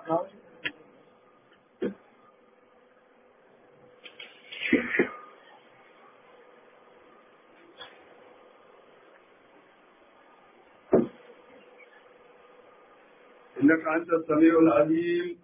إنك أنت السميع العليم.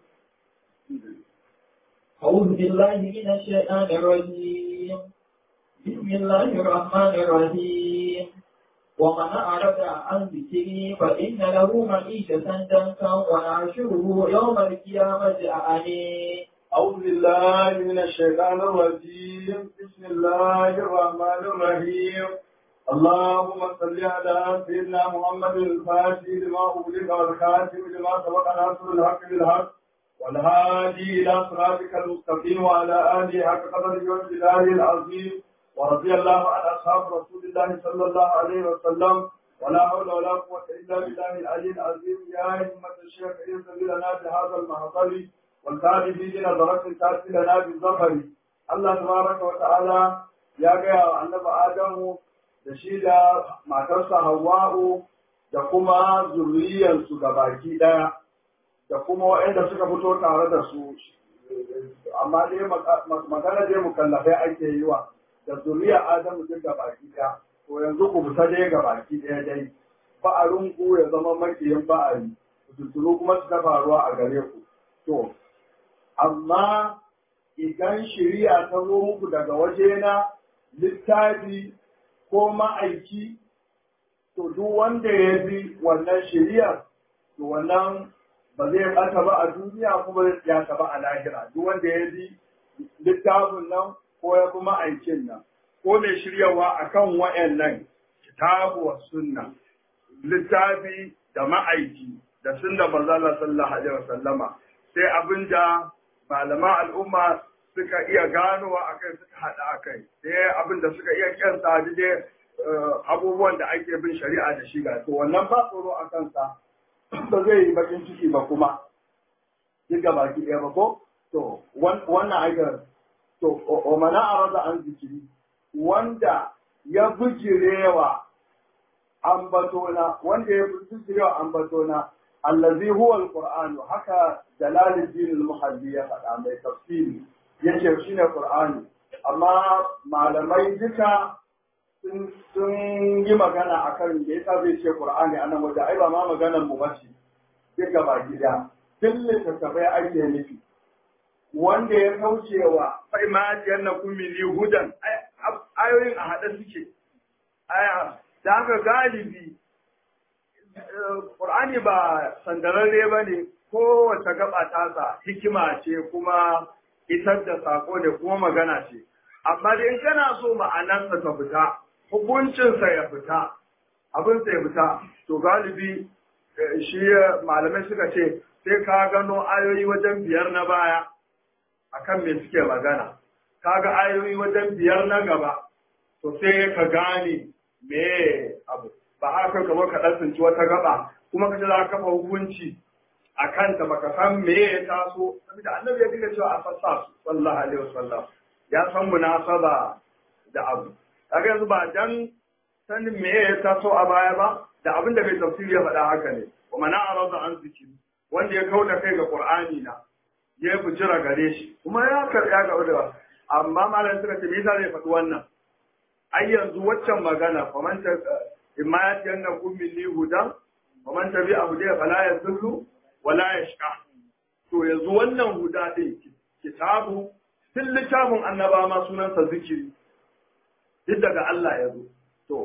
أعوذ بالله من الشيطان الرجيم. بسم الله الرحمن الرحيم. ومن أعرض عن ذكري فإن له معيشة ضنكا ونحشره يوم القيامة أعمى. أعوذ بالله من الشيطان الرجيم. بسم الله الرحمن الرحيم. اللهم صل على سيدنا محمد الفاتح لما أغلق والخاتم لما سبق ناصر الحق بالحق والهادي إلى صراطك المستقيم وعلى آله حق قدره وامتداره العظيم. ورضي الله عن أصحاب رسول الله صلى الله عليه وسلم ولا حول ولا قوة إلا بالله العلي العظيم. يا همة الشيخ إنزل لنا بهذا المحضر والتالي في نظرة تأتي لنا بالظفر. الله تبارك وتعالى يا جاء النبي آدم da shi da matarsa Hawwa'u da kuma zuriyarsu da baki ɗaya da kuma waɗanda suka fito tare da su, amma dai magana dai mukallafai ake yi wa da zuriya Adamu duk da baki ɗaya. To yanzu ku fita dai ga baki ɗaya dai, ba'arin ku ya zama makiyin ba'ari, tuntunu kuma su ta faruwa a gare ku. To, amma idan shari'a ta zo muku daga wajena littafi ko ma'aiki, to duk wanda ya bi wannan shari'ar, to wannan ba zai ɓata ba a duniya kuma ya ta ba a lahira. Duk wanda ya bi littafin nan ko ya bi ma'aikin nan, ko mai shiryawa akan wa'annan kitabu wa sunna, littafi da ma'aiki da sunna manzo Allah sallallahu alaihi wasallama, sai abinda malaman al'umma suka iya ganowa a kai suka haɗa a kai, sai abin da suka iya kyansa dai abubuwan da ake bin shari'a da shi ga to wannan ba tsoro a kansa ba zai yi bakin ciki ba kuma duk ga baki ɗaya ba ko to wannan aikar to o mana arada an zikiri wanda ya bijirewa ambatona allazi huwa alquran haka jalaluddin al-muhalli ya faɗa mai tafsiri yace shine Qur'ani, amma malamai duka sun yi magana akan da yasa zai ce Qur'ani anan waje ai ba ma maganar mu bace duk gaba gida duk littattafai ake nufi wanda ya kaucewa fa imajiyar na kumili hudan ayoyin a haɗe suke aya da haka galibi Qur'ani ba sandararre ba ne kowace gaba tasa hikima ce kuma isar da sako ne kuma magana ce, amma da in kana so ma'anarsa ta fita, hukuncinsa ya fita, abinsa ya fita, to galibi shi malamai suka ce sai ka gano ayoyi wajen 5 na baya akan me suke magana, ka ga ayoyi wajen 5 na gaba, to sai ka gane me abu, ba haka kamar ka ɗan tsinci wata gaba, kuma ka ce za ka kafa hukunci a kanta baka san me ya taso saboda annabi ya diga cewa a sassa su sallallahu alaihi wasallam ya san munasaba da abu kaga yanzu ba dan sanin me ya taso a baya ba da abin da mai tafsiri ya faɗa haka ne wa mana arada an zikiri wanda ya kauda kai ga qur'ani na ya bujira gare shi kuma ya karya ga wanda amma malam suka ce me yasa zai faɗi wannan ai yanzu waccan magana faman ta imma ya tiyanna kum min hudan faman tabi'a hudaya fala yazullu wala ya shika. To yanzu wannan huda ɗin kitabu, tun littafin annaba ma sunansa zikiri, duk daga Allah ya zo. To,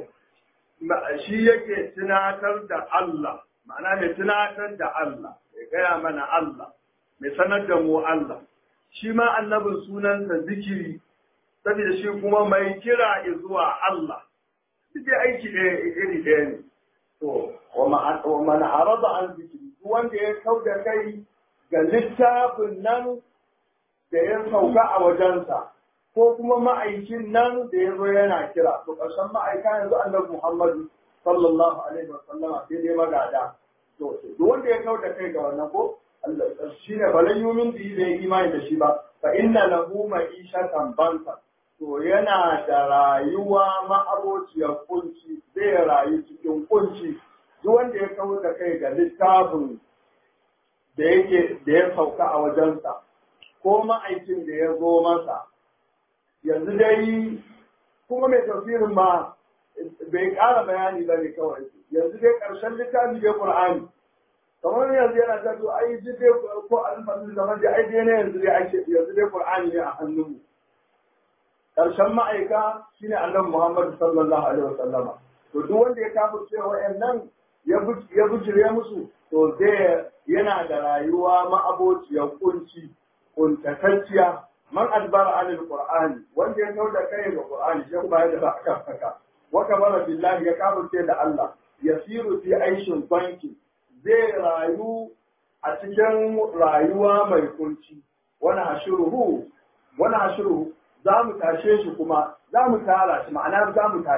shi yake tunatar da Allah, ma'ana mai tunatar da Allah, mai gaya mana Allah, mai sanar da mu Allah. Shi ma annabin sunansa zikiri, saboda shi kuma mai kira zuwa Allah. Duk dai aiki ɗaya iri ɗaya ne. To, wa mana arada an zikiri. Wanda ya kau da kai ga littafin nan da ya sauka a wajensa, ko kuma ma'aikin nan da ya zo yana kira. To ƙarshen ma'aika yanzu annabi Muhammadu sallallahu alaihi wa sallama sai dai magada. To wanda ya kau da kai ga wannan ko Allah shi ne balan yumin da yi imani da shi ba. Fa inna lahu ma'ishatan banka. To yana da rayuwa ma'abociyar kunci, zai rayu cikin kunci. Duk wanda ya kawo da kai ga littafin da ya sauka a wajensa ko ma'aikin da ya zo masa yanzu dai kuma mai tafsirin ma bai ƙara bayani ba ne kawai yanzu dai ƙarshen littafi dai Qur'ani kamar yanzu yana ta to ai ji dai ko alfasin zaman da ai dai ne yanzu dai ake yanzu dai Qur'ani ne a hannunmu ƙarshen ma'aika shine Annabi Muhammad sallallahu alaihi wasallama to duk wanda ya kafirce wa'annan ya bujire musu to zai yana da rayuwa ma'abociyar kuntatacciya man adbara anil qur'ani wanda ya kauda kai ga qur'ani sai kuma ya da aka saka wa kabara billahi ya kafirce da Allah yasiru fi aishin banki zai rayu a cikin rayuwa mai kunci wani ashiruhu za mu tashe shi kuma za mu tara shi ma'ana za mu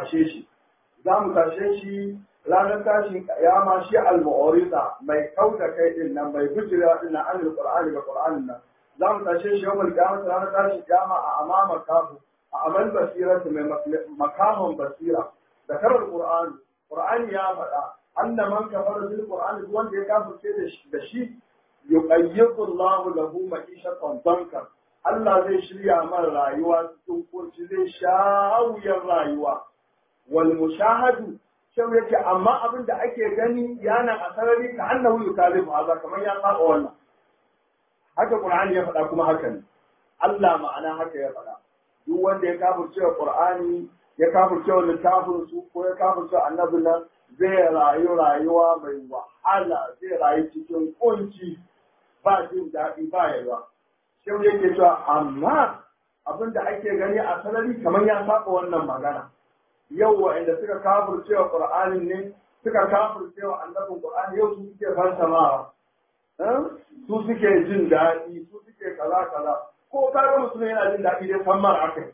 tashe shi ranar tashin kiyama shi al-mu'arida mai kauda kai din nan mai bijira din nan anil qur'ani da qur'anin nan za mu tashe shi yawmal qiyamah ranar tashin kiyama a amama kafu a amal basira mai makaman basira da karar qur'ani ya faɗa anna man kafara bil qur'ani wanda ya kafirce da shi yuqayyidu Allah lahu ma'ishatan dankan Allah zai shirya mara rayuwa cikin kurci zai shawuyar rayuwa wal mushahadu shau yake amma abin da ake gani yana a sarari ka annahu yukalifu haza kamar ya saba wannan haka Qur'ani ya faɗa kuma haka ne Allah ma'ana haka ya faɗa duk wanda ya kafirce wa Qur'ani ya kafirce wa littafin su ko ya kafirce annabin nan zai rayu rayuwa mai wahala zai rayu cikin kunci ba jin daɗi ba yawa shau yake cewa amma abin da ake gani a sarari kamar ya saba wannan magana yau wa'anda suka kafirce wa Qur'anin ne suka kafirce wa annabin Qur'ani yau su suke fansamawa su suke jin daɗi su suke kaza ko kaga mutum yana jin daɗi dai sammar akai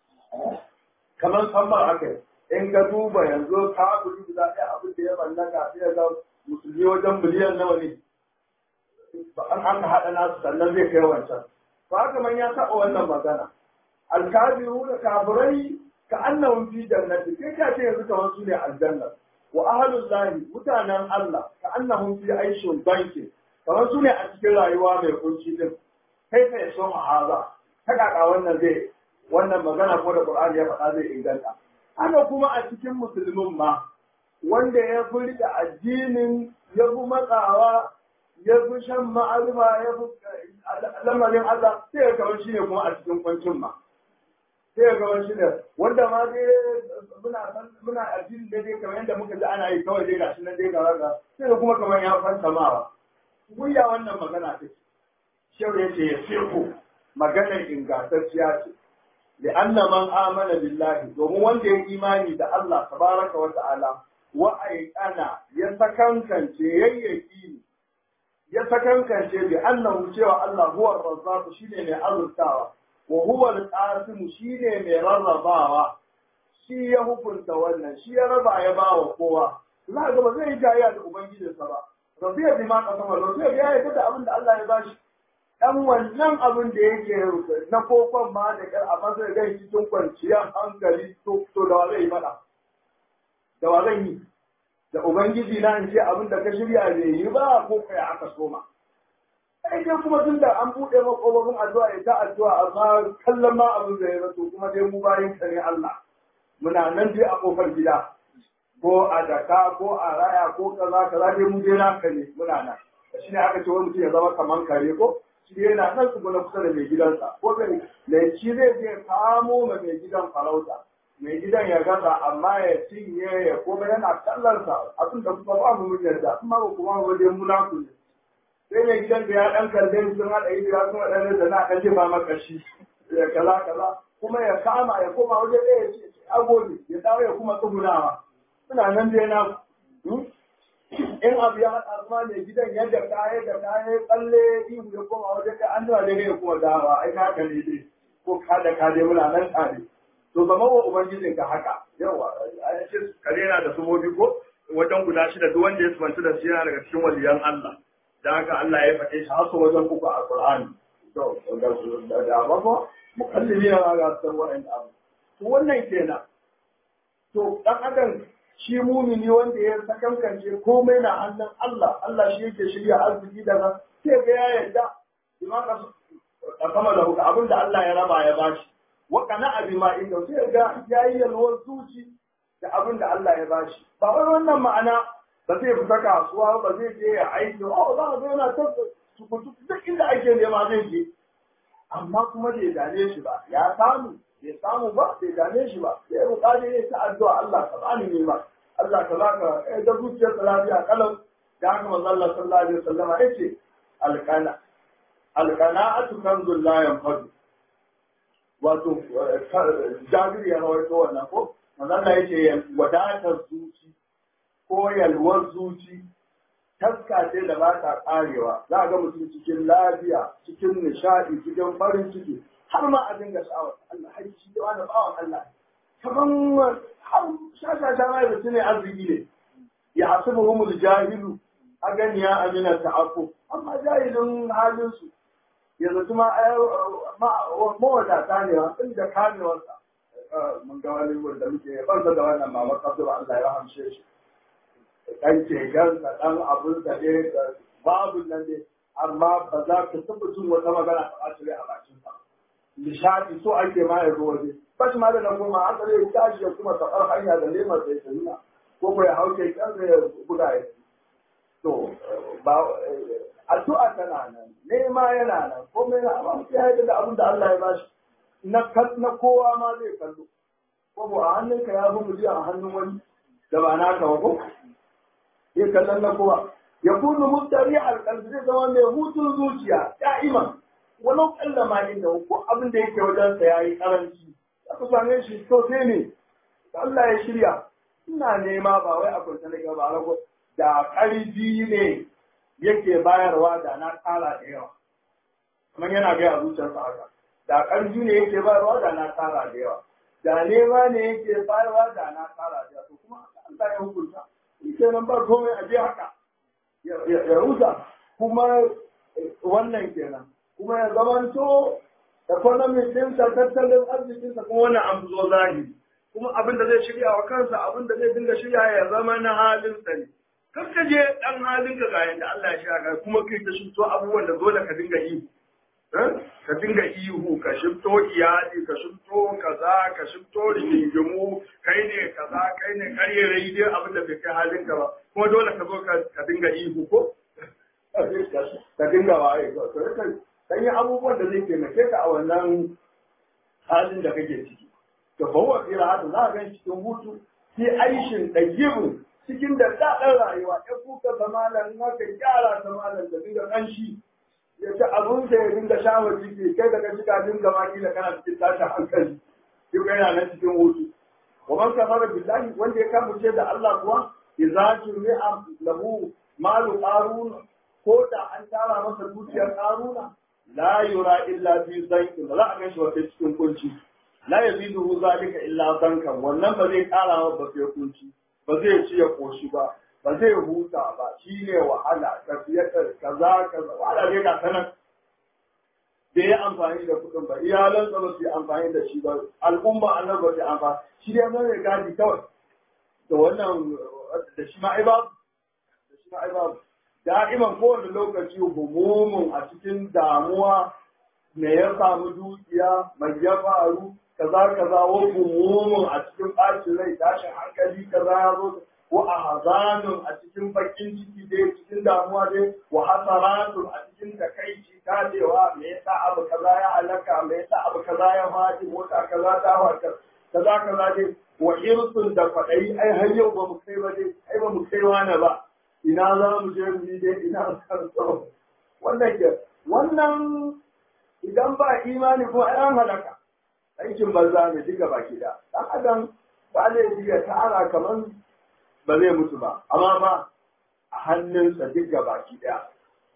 kamar sammar akai in ka duba yanzu kafiri guda ɗaya abin da ya mallaka sai ya ga musulmi wajen miliyan nawa ne ba an aka haɗa nasu sannan zai kai wancan ba haka man ya taɓa wannan magana alkabiru da kafirai ka annahum fi jannati kai ka ce yanzu kamar su ne aljanna wa ahlul lahi mutanen Allah ka annahum fi aishin banki kamar su ne a cikin rayuwa mai kunci din kai kai so ma'aza ta kaka wannan magana ko da Qur'ani ya faɗa zai inganta haka kuma a cikin musulmin ma wanda ya fi rike addinin ya fi matsawa ya fi shan ma'aluma ya fi lamarin Allah sai ya kamar shi ne kuma a cikin kwancin ma sai ga wani shine wanda ma dai muna addini da dai kamar yadda muka ji ana yi kawai dai gashi nan dai ga sai da kuma kamar ya fanta mawa wuya wannan magana take shehu yace ya sirku maganar ingantacciya ce da anna man amana billahi domin wanda ya imani da Allah tabaraka wa ta'ala wa aiqana ya sakankance bi annahu cewa Allah huwa ar-razzaq shine mai azurtawa wa huwa al-qasim shine mai rarrabawa shi ya hukunta wannan shi ya raba ya bawa kowa za ga ba zai jaya da ubangijinsa ba rabiya bi ma kasama rabiya ya yi da abin da Allah ya bashi dan wannan abin da yake na kokon ma da kar amma zai ga cikin kwanciyar hankali to da wa zai fada da wa zai yi da ubangiji na in ce abin da ka shirya bai yi ba ko kai aka soma sai dai kuma tun da an buɗe makobabin addu'a ya ta addu'a amma kallon ma abin da ya zato kuma dai mu bayin ka ne Allah muna nan dai a kofar gida ko a daka ko a raya ko kaza dai mu dai naka ne muna nan shi ne aka ce wani mutum ya zama kaman kare ko shi yana nan su gona kusa da mai gidansa ko zai mai shi zai je kamo ma mai gidan farauta mai gidan ya gaza amma ya cinye ya kuma yana kallonsa abin da kuma ba mu yarda amma ba kuma wajen munafu ne sai mai gidan da ya dan kalle sun haɗa yi da sun haɗa da na ɗan jefa maka shi ya kaza kuma ya kama ya koma wajen ɗaya ya ce agodi ya dawo ya kuma tsugunawa suna nan dai na in abu ya haɗa kuma mai gidan yadda ya tsalle ihu ya koma wajen ka an zuwa dai ya kuma dawa ai ka ne dai ko ka dai muna nan tare to zama wa ubangijin ka haka yawa a ce kare na da sumobi ko wajen guda shida duk wanda ya subantu da shi yana daga cikin waliyan Allah da haka Allah ya faɗe shi har su wajen uku a Qur'ani to da ba ko mukallimi na ga san wa'in abu to wannan kenan to dan adam shi mumini wanda ya sakankance komai na hannun Allah Allah shi yake shirya arziki daga sai ga ya yarda bima ka sama da abin da Allah ya raba ya bashi wa kana abi ma inda sai ga yayi yalwar zuci da abin da Allah ya bashi ba wai wannan ma'ana ba zai fita kasuwa ba zai je ya aiki za a zo yana ta tukutu duk inda ake nema zai je amma kuma bai dane shi ba ya samu bai samu ba bai dane shi ba sai bukari ne ta addu'a Allah ka bani nema Allah ka baka da zuciyar lafiya kalam da haka manzo Allah sallallahu alaihi wasallam yace alqana'atu kanzul la yanfadu wato Jabir ya rawaito wannan ko manzo Allah yace wadatar zuci ko yalwar zuci taska ce da ba ta karewa za a ga mutum cikin lafiya cikin nishadi cikin farin ciki har ma a dinga sha'awar Allah har shi da wani bawan Allah kaman har shashasha ma da ne arziki ne ya hasibuhumul jahilu aganiya amina ta'afu amma jahilin halin su yanzu kuma mawadata ne wa inda kamewarsa mun ga wani wanda muke banza da wannan mama kabdu Allah ya hamshe shi ɗan kekensa ɗan abin da ne babu nan ne amma ba za ka taɓa jin wata magana ta ɓaci a bakin sa nishadi so ake ma ya zo waje ba shi ma da nan goma an tsare ya tashi ya kuma taɓar hanya da lemar sai ta nuna ko ko ya hau keken ya buga ya to ba addu'a tana nan nema yana nan komai na amma mutum ya yi da abin da Allah ya bashi na kowa ma zai kallo ko a hannunka ya fi mujiya a hannun wani da ba naka ba ko ya kallon na kowa ya kunu mutari alƙalbi zai zama mai hutun zuciya da'iman walau kalla ma inda ko abin da yake wajen sa yayi karanci aka same shi to sai ne Allah ya shirya ina nema ba wai a kwanta na gaba rago da ƙarfi ne yake bayarwa da na ƙara da yawa kamar yana gaya zuciyarsa haka da ƙarfi ne yake bayarwa da na ƙara da yawa da nema ne yake bayarwa da na ƙara da yawa to kuma Allah ya hukunta shi nan ba komai a je haka ya rusa kuma wannan kenan kuma ya zamanto economic ɗinsa tattalin arzikinsa kuma wannan an zo zahiri kuma abin da zai shirya wa kansa abin da zai dinga shirya ya zama na halinsa ne kar ka je ɗan halinka ga yanda Allah ya shirya kuma kai ta shifto abubuwan da dole ka dinga yi ka dinga ihu ka shifto iyali ka shifto kaza ka shifto rigingimu kai ne kaza kai ne karyerai dai abin da bai kai halinka ba kuma dole ka zo ka dinga ihu ko ka dinga waye kan yi abubuwan da zai taimake ka a wannan halin da kake ciki to fa huwa fi rahatu za ka gan cikin hutu fi aishin ɗayyibin cikin da daɗin rayuwa ya kuka zamalan haka gyara zamalan da dinga ƙanshi ya ci abinsa ya dinga shawar ciki kai daga shiga dinga maki da kana cikin tashin hankali duk yana nan cikin hutu wa man kafara billahi wanda ya kamace da Allah kuwa idza jumi'a lahu malu qarun ko da an tara masa dukiyar qaruna la yura illa fi zaytin la a gashi wata cikin kunci la yazidu zalika illa zankan wannan ba zai kara ba sai kunci ba zai ci ya koshi ba ba zai huta ba shi ne wahala tafiyar kaza wahala ne ga sanan da ya amfani da kuɗin ba iyalansa ba su yi amfani da shi ba al'umma annan ba su yi amfani shi dai zai gadi kawai da wannan da shi ma ai babu da'iman kowane lokaci humumun a cikin damuwa me ya samu dukiya mai ya faru kaza wa humumun a cikin ɓacin rai tashin hankali kaza ya zo wa ahzanun a cikin bakin ciki dai cikin damuwa dai wa hasaratun a cikin takaici kadewa me yasa abu kaza ya alaka me yasa abu kaza ya faɗi mota kaza ta haka kaza dai wa irsun da faɗai ai har yau ba mu kai ba dai ai ba mu kai wani ba ina za mu je mu yi dai ina sarso wannan idan ba imani ko ai an halaka aikin banza ne duka baki da dan adam ba laifi ya tara kaman ba zai mutu ba amma ba a hannunsa duk baki daya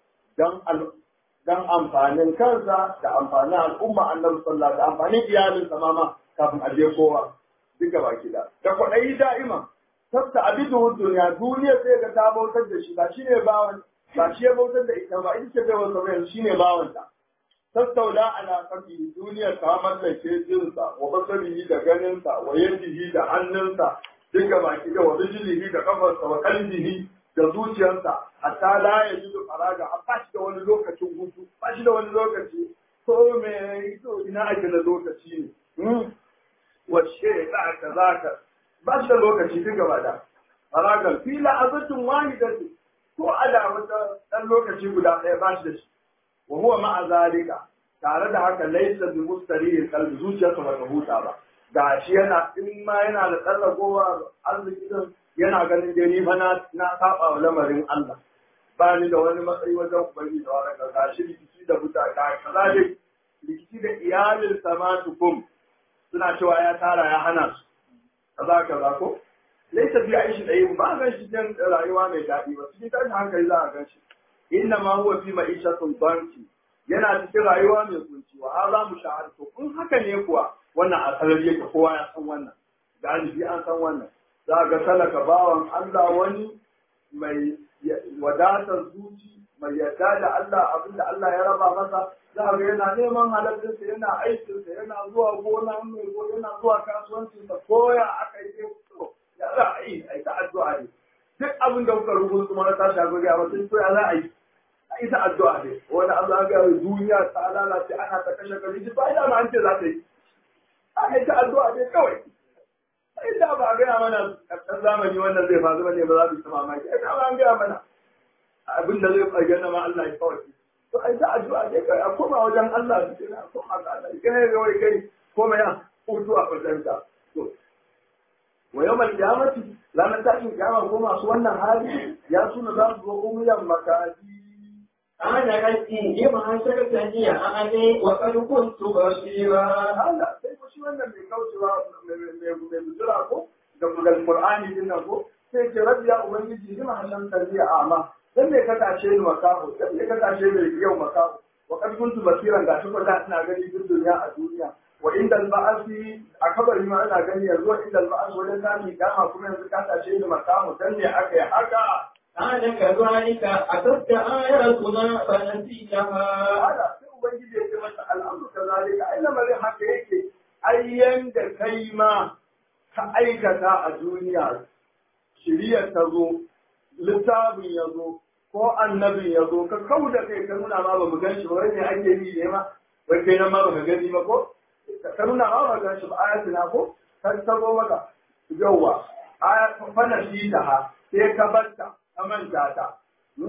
dan amfanin kansa da amfanin al'umma annabi sallallahu da amfanin iyalinsa ma kafin a je kowa duk baki da kwaɗayi da'ima sabta abidu duniya sai ga ta bautar da shi ba shi ne bawan ba shi ya bautar da ita ba ita ce bai wasa bayan shi ne bawanta tattauna ala kafi duniyar ta mallake jinsa wa basarihi da ganinsa wa yadihi da hannunsa duka baki da wani jilihi da kafarsa wa kalbihi da zuciyarsa hatta la ya ji da faraga a ba shi da wani lokacin hutu ba shi da wani lokaci ko me to ina ake da lokaci ne wacce za ka ba shi da lokaci duk gaba da faragal fila azatin wahidati ko ala wata dan lokaci guda ɗaya ba shi da shi wa huwa ma'a zalika tare da haka laysa bi mustarihin qalbi zuciyarsa ba ta huta ba ga shi yana in ma yana da tsallakowa arziki din yana ganin dai ni fa na saba wa lamarin Allah ba ni da wani matsayi wajen ubangi da wani ga shi rikici da buta ka kaza dai rikici da iyalin samatukum suna cewa ya tara ya hana su kaza ko laisa bi aishi da yin ba gan shi dan rayuwa mai daɗi ba cikin tashin hankali za a gan shi inna ma huwa fi ma'ishatul banki yana cikin rayuwa mai kunci wa hadha mushahar to kun haka ne kuwa wannan asalar yake kowa ya san wannan galibi an san wannan za ga talaka bawan Allah wani mai wadatar zuci mai yarda da Allah abinda Allah ya raba masa za ga yana neman halaccinsa yana aikinsa yana zuwa gona mai gona yana zuwa kasuwancinsa koya aka yi ya za a yi ta addu'a ne duk abin da kuka rubuta kuma na tashi a gari a wasu to ya za a yi ta addu'a ne wani Allah ga duniya ta lalace ana ta kashe gari ba ina ma an ce za ta yi a yi ta addu'a ne kawai inda ba a gaya mana ƙarshen zamani wannan zai faru ba ne ba za su ta mamaki ai da an gaya mana abin da zai bayyana ma Allah ya kawai to ai ta addu'a ne kai a koma wajen Allah su na koma ga Allah kai ga wai kai koma ya hutu a fadanta to wa yawmal qiyamati ranar tashin kiyama ko masu wannan hali ya suna za su zo umiyan makadi ana ranti yi mahashar taniya a ane wa ƙarfin su basira. Allah sai ko shi wannan mai kaucewa mai bujira ko da kugal Qur'ani din nan ko sai ce rabbi ya ubangiji yi mahashar taniya a amma dan me ka tashe ni makaho dan me ka tashe ni yau makaho wa ƙarfin su basiran ga shi ko da ina gani duk duniya a duniya wa inda al-ba'asi a kabari ma ina gani yanzu inda al-ba'as wajen sami dama kuma yanzu ka tashe ni makaho dan me aka yi haka قال كذلك أتتك آياتنا فنسيتها. هذا ubangiji ya ce masa al'amru kazalika ai lamarin haka yake ayyan da kai ma ka aikata a duniya shiriyar ta zo littafin ya zo ko annabin ya zo ka kau da kai ka nuna ma ba mu gan shi ba wai ne ake yi ne ma wai kai nan ma ba ka gani ba ko ka nuna ma ba gan shi ba ayatina ko ka tabo maka yawwa ayat fa nasitaha sai ka batta kamanta ta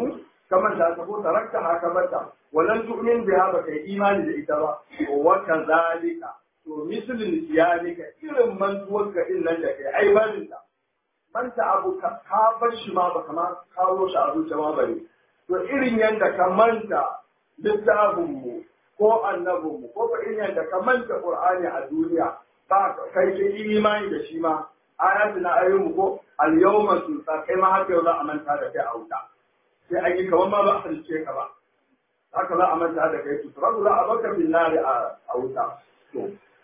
ko tarakta haka bata walan tu'min biha ba kai imani da ita ba wa kazalika to mislin siyanika irin mantuwar ka din nan da kai ai barin ta manta abu ka bar shi ma ba kamar kawo shi a zuciya ma bare to irin yanda ka manta littafin mu ko annabin mu ko irin yanda ka manta qur'ani a duniya ba kai ke imani da shi ma ayatuna ayyumu ko al-yawma tunsa kai ma haka yau za a manta da kai a wuta sai an yi kamar ma ba a halice ka ba haka za a manta da kai tutura za a baka bin nari a wuta to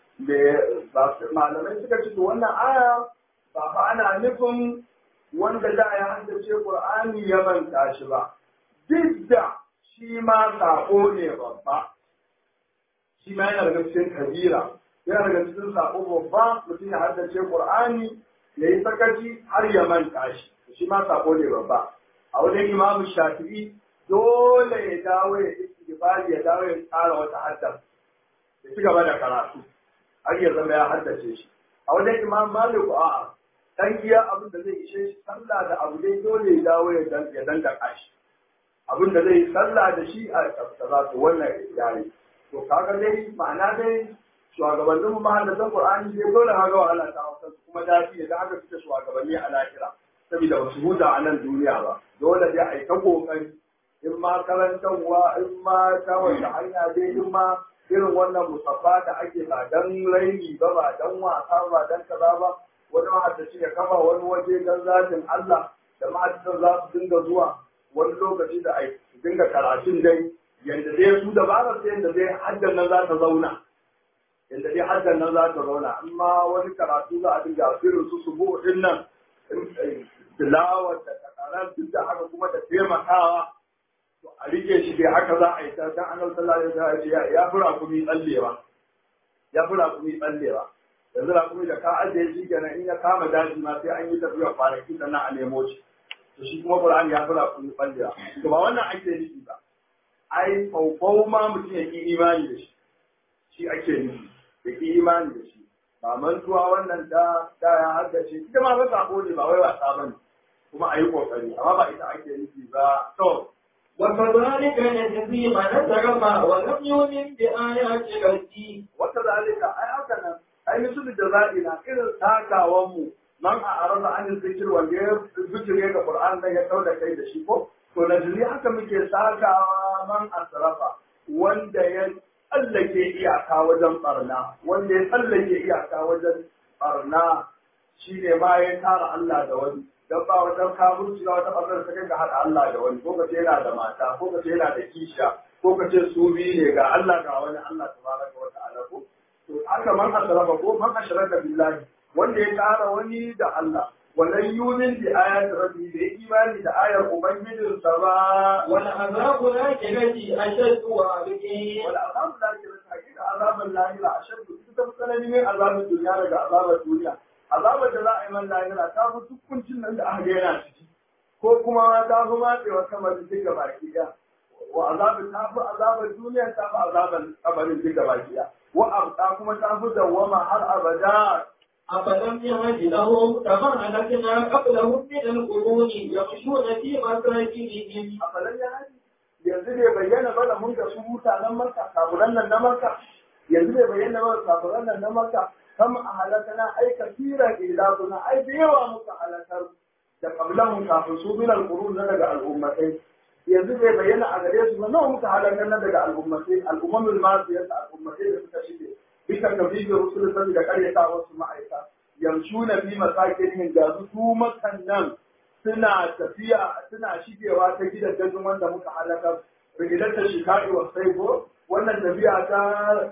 malamai suka ce to wannan aya ba fa ana nufin wanda da ya haddace qur'ani ya manta shi ba duk da shi ma sako ne babba shi ma yana daga cikin kabira yana daga cikin sako babba mutum ya haddace qur'ani ya yi sakaci har ya manta shi shi ma sako ne babba a wajen imamu shafi'i dole ya dawo ya istighfari ya dawo ya tsara wata haddar ya ci gaba da karatu har ya zama ya haddace shi a wajen imam maliku a'a dan iya abin da zai ishe shi sallah da abu dai dole ya dawo ya dandaka shi abin da zai sallah da shi a kaza to wannan yayi to kaga dai ma'ana dai shugabannin mu mahallatan Qur'ani sai dole haga wahala ta hausa kuma dafi da haka suke shugabanni a lahira saboda wasu huda a nan duniya ba dole dai ai ta kokari in ma karantarwa in ma ta wata hanya dai in ma irin wannan musaffa da ake ba dan raini ba dan wasa ba dan kaza ba wani mahaddaci ya kafa wani waje dan zatin Allah da mahaddatan za su dinga zuwa wani lokaci da ai dinga karatun dai yanda dai su dabarar sai yanda dai haddan nan za ta zauna yadda dai haddan nan za ta zauna amma wani karatu za a dinga irin su subu din nan tilawar da takarar duk da haka kuma da taimakawa to a rike shi dai haka za a yi ta dan annabi sallallahu alaihi wasallam ya fura kuma tsallewa yanzu da kuma da ka ajiye shi kenan in ya kama daji ma sai an yi tafiya kwanaki sannan a nemo shi to shi kuma Qur'ani ya fara kun ballewa to ba wannan ake nufi ba ai faufau ma mutum ya ki imani da shi ake nufi ya ki imani da shi ba mantuwa wannan da ya haddace ita ma ba sako ne ba wai wasa bane kuma a yi kokari amma ba ita ake nufi ba to وكذلك نجزي من أسرف ولم يؤمن بآيات ربه وكذلك أي هكذا أي مثل جزائنا إذا تاكاومو من أعرض عن الذكر والغير الذكر يجب القرآن ده يتولى كيد شيكو ونجزي haka muke sakawa man asrafa wanda ya tsallake iyaka wajen barna wanda ya tsallake iyaka wajen barna shine ma ya tara Allah da wani dan ba wata kafirci ga wata ɓangaren ta kai ga haɗa Allah da wani ko kace yana da mata ko kace yana da kisha ko kace su biyu ne ga Allah ga wani Allah tabaraka wa ta'ala ko to aka man asrafa ko man ashraka billahi wanda ya ƙara wani da Allah wannan yumin bi ayati rabbi da imani da ayar ubangijin sa ba wal azabu lakirati ashaddu wa abqi wal azabu lakirati hakika azabul lahira ashaddu ita tsanani ne azabul duniya daga azabul duniya azabar da za a yi man lahira ta fi dukkancin nan da aka ga yana ciki ko kuma ta fi matsewa kamar duka baki ɗaya wa azabar ta fi azabar duniya ta fi azabar kabarin duka baki ɗaya wa abta kuma ta fi dawwama har abada أفلم يهد لهم كما أهلكنا قبلهم من القرون يمشون في مساكنهم أفلم يهد yanzu bai bayyana ba da mun da su mutanen Makka kafiran nan na Makka yanzu bai bayyana ba kafiran nan na Makka kam a halakana ai kafira iladuna ai da yawa muka halakar da kablahun kafin su min alqurun na daga al'ummatai yanzu bai bayyana a gare su ba nawa muka halakar na daga al'ummatai al'ummul masiyat al'ummatai da suka shige bisa kabibi rusul sai da karyata wasu ma'aika yamshuna fi masakin da su makan nan suna tafiya suna shigewa ta gidajen wanda muka halakar rigidatar shikari wa saibo wannan tafiya ta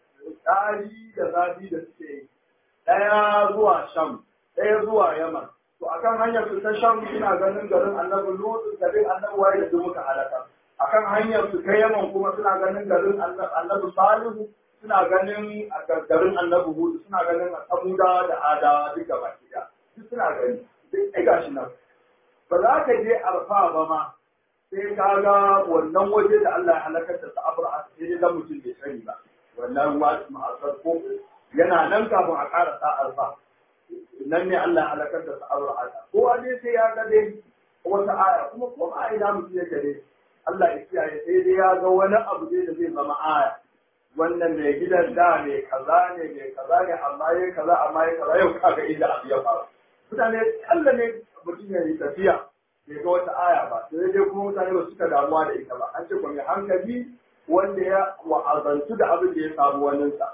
tsari da zafi da suke yi ɗaya zuwa sham ɗaya zuwa yaman to akan hanyar su ta sham suna ganin garin annabi lutu garin annabi waye da muka halaka akan hanyar su ta yaman kuma suna ganin garin annabi salihu suna ganin garin annabi hudu suna ganin samuda da adawa duka baki da duk suna gani sai gashi nan ba za ka je arfa ba ma sai ka ga wannan waje da Allah ya halakar da Abraha sai dai mutum bai sani ba wannan wasu ma'asar ko yana nan kafin a ƙara sa'arfa nan ne Allah halakar da Abraha ko a dai sai ya ga dai wata aya kuma ko ma ina mutum yake dai Allah ya kiyaye sai dai ya ga wani abu dai da zai zama aya wannan mai gidan da ne kaza ne mai kaza ne amma yayi kaza amma yayi kaza yau kaga inda abu ya faru mutane kalla ne mutum ya yi tafiya bai ga wata aya ba sai dai kuma mutane ba suka damuwa da ita ba an ce kuma hankali wanda ya wa'azantu da abin da ya samu waninsa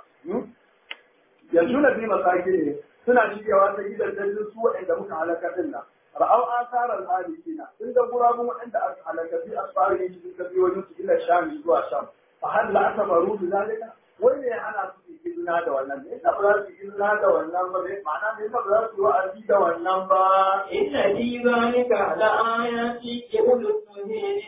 yanzu na bi masaki ne suna shigewa ta gidan dajin su waɗanda muka halaka din nan ra'au asarar halikina sun ga gurabun waɗanda aka halaka bi asfari shi suka bi wajen su ila sham zuwa sham fa hal la asamaru bi zalika wanda ya ana su yi izina da wannan ne yasa ba za su yi izina da wannan ba ma'ana ne yasa ba za su yi wa'azi da wannan ba inna fi zalika la ayati li ulul nuhi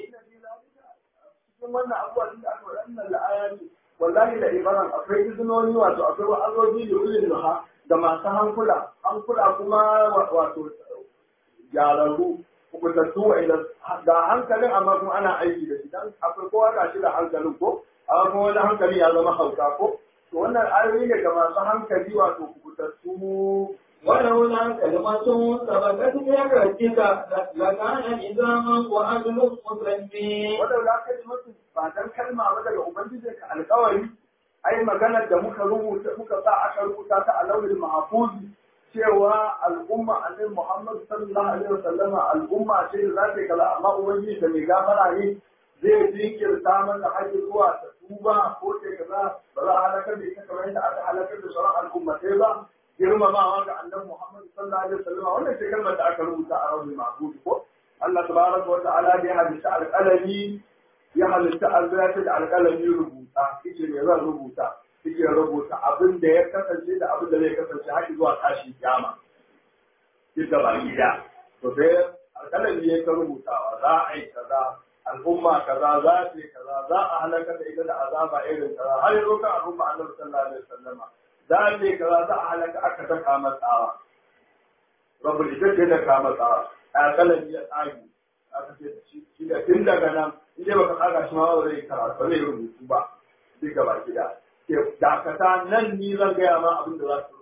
cikin wannan abubuwan da aka waɗannan la'ayati wallahi da ibaran akwai izinoni wato akwai wa'azoji da ulil nuha da masu hankula kuma wato gyararru hukuntattu wa'inda ga hankalin amma kuma ana aiki da shi dan akwai kowa ga shi da hankalin ko amma kuma wani hankali ya zama hauka ko to wannan ayoyi ne ga masu hankali wato hukuntattu ولولا كلمة سبقت من ربك لكان لزاما وأجل مسلمين ولولا كلمة بعد الكلمة بدل أبنجدك القوي أي مجانا da muka sa aka rubuta ta a launin mahfuz cewa al'umma annabi Muhammad sallallahu alaihi wasallama al'umma ce da za ta kala amma ubangiji da mai gafara ne zai jinkirta mata haƙi zuwa ta tuba ko ce kaza ba za a halakar da ita kamar yadda aka halakar da sauran al'ummatai ba girmamawa ga annabi Muhammad sallallahu alaihi wasallam wannan ce kalmar da aka rubuta a rawul mahfuz ko Allah tabaraka wa ta'ala ya halitta alqalami ya halitta albayata da alqalami rubuta yace me zan rubuta yake rubuta abin da ya kasance da abin da zai kasance har zuwa tashi kiyama duka ba gida to sai alqalami ya ka rubutawa za a yi kaza al'umma kaza za ta yi kaza za a halaka da ita da azaba irin kaza har yanzu kan al'umma annabi sallallahu alaihi wasallam za a ce kaza za a halaka aka daka matsawa rabbul ita ce da ka matsawa a kalan ya tsagi aka ce shi da tun daga nan in dai baka tsaga shi ma ba zai karatu ba zai rubutu ba duk gaba gida ke dakata nan ni zan gaya ma abin da za su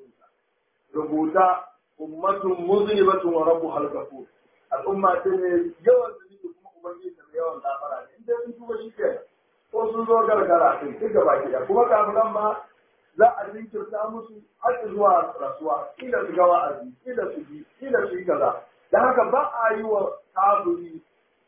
rubuta ummatun muzlimatun wa rabbuhal ghafur al'umma ce ne yawan zunubi kuma ubangiji ta yawan gafara ne in dai sun tuba shi kenan ko sun zo gargara din duk gaba gida kuma kafiran ma za a jinkirta musu har zuwa rasuwa kila su ga wa'azi kila su bi kila su yi kaza dan haka ba a yi wa kafiri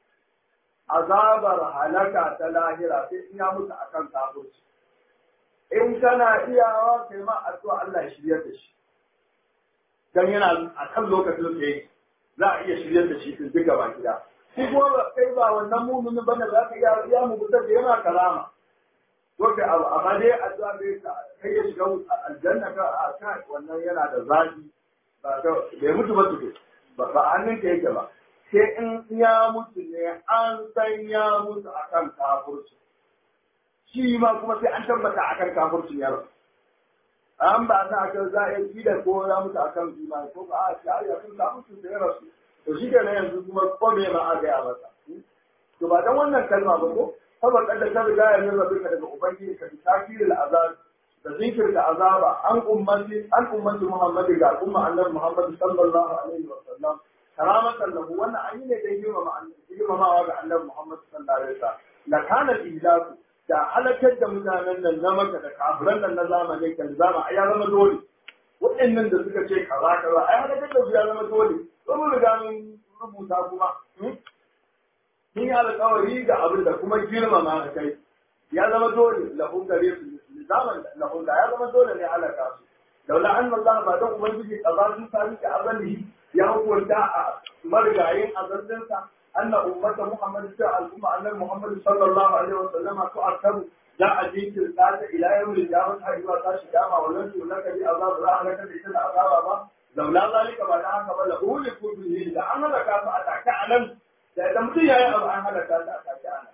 azabar halaka ta lahira sai in ya mutu akan kafirci in kana iyawa kai ma addu'a Allah ya shiryar da shi dan yana a kan lokacin da yake za a iya shiryar da shi duk gaba gida shi kuma kai ba wannan mu'minin bane za ka iya mu da yana karama to kai amma dai addu'a dai kai ya shiga aljanna ka a kan wannan yana da zafi ba bai mutu ba tuke ba hannun ka yake ba sai in ya mutu ne an san ya mutu akan kafirci shi ma kuma sai an tabbata akan kafirci ya rasu an ba ta akan za a yi da ko ya mutu akan imani ko ba a shi ya sun kafirci da ya rasu to shi kenan yanzu kuma ko me ma a gaya masa to ba dan wannan kalma ba ko saboda da ta riga ya nuna duka daga ubangiji ka takiril azab da zinkirta azaba an ummati Muhammad ga umma annabi Muhammad sallallahu alaihi wa sallam karamatan lahu wannan an yi ne dai girmamawa ga annabi Muhammad sallallahu alaihi wa sallam la kana al-ihlaku da halakar da mutanen nan na maka da kafiran nan na zamani kan zama ai ya zama dole waɗannan da suka ce kaza kaza ai halakar da su ya zama dole to mun riga mun rubuta kuma mun yi alƙawari ga abin da kuma girmama da kai ya zama dole lahun gare su zaman lahun da ya zama dole ne halaka su daula an Allah ba dan ubangiji kaza sun sami ka azali ya hukunta a marigayin azallinsa أن أمة محمد الأمة أن محمد صلى الله عليه وسلم تؤثر لا أجيك الثالث إلى يوم القيامة حيث أتاش القيامة ولن لك بأذاب لا لك بإذن أذاب الله لولا ذلك بعدها قبل أقول لكم به لأن لك فأتاك أعلم لأن متى يا أبو أنا لك أتاك أعلم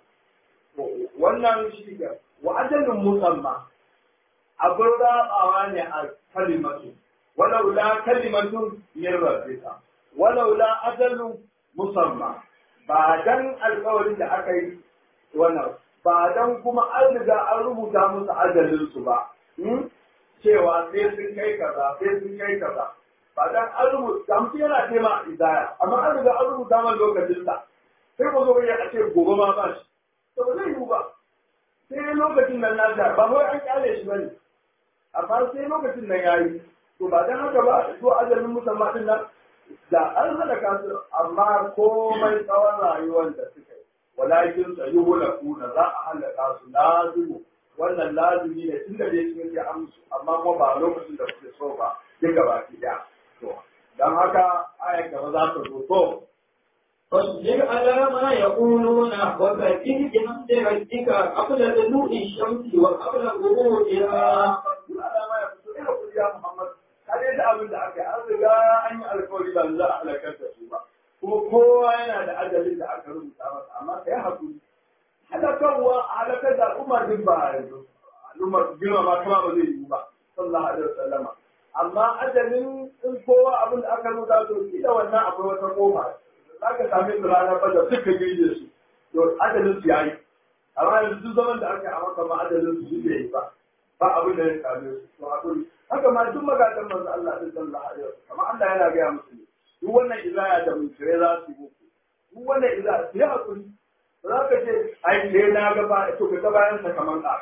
وأنا شيء وأجل مسمى أبرد أواني الكلمة ولولا كلمة من ربك ولولا أجل مسمى ba dan alƙawarin da aka yi wannan ba dan kuma an riga an rubuta musu ajalin su ba cewa sai sun kai kaza sai sun kai kaza ba dan an rubuta mutum yana tema idaya amma an riga an rubuta man lokacin sa sai ko zo ya ce gobe ma ba shi to ba zai yi ba sai lokacin nan na da ba wai an kyale shi bane amma sai lokacin nan yayi to ba dan haka ba zuwa ajalin musamman din nan da an halaka su amma komai tsawon rayuwar da suka yi walakin sa yi hulaku za a halaka su lazimu wannan lazimi ne tun da dai sun yi amsu amma kuma ba lokacin da suke so ba duka baki daya to dan haka ayar gaba za ta zo to فاصبر على ما يقولون وسبح بحمد ربك قبل طلوع الشمس وقبل غروبها. على ما يقولون يا محمد kare da abin da aka yi an riga an yi alkawari ba za a halakar da su ba kuma kowa yana da ajalin da aka rubuta masa amma ka yi hakuri halakarwa a halakar da al'umma duk ba yanzu al'ummar girma ma kama ba zai yi ba sallallahu alaihi wasallam amma ajalin in kowa abin da aka rubuta to kila wannan akwai wata kofa za ka same su ranar bada suka girge su to ajalin su yayi amma yanzu duk zaman da aka yi a maka ma ajalin su bai yi ba ba abin da ya same su to hakuri haka ma duk magatan manzo Allah din sallallahu alaihi wasallam amma Allah yana ga musu ne duk wannan izaya da mun kire za su yi duk wannan izaya sai hakuri za ka ce ai ne na ga ba to ka bayan sa kaman ka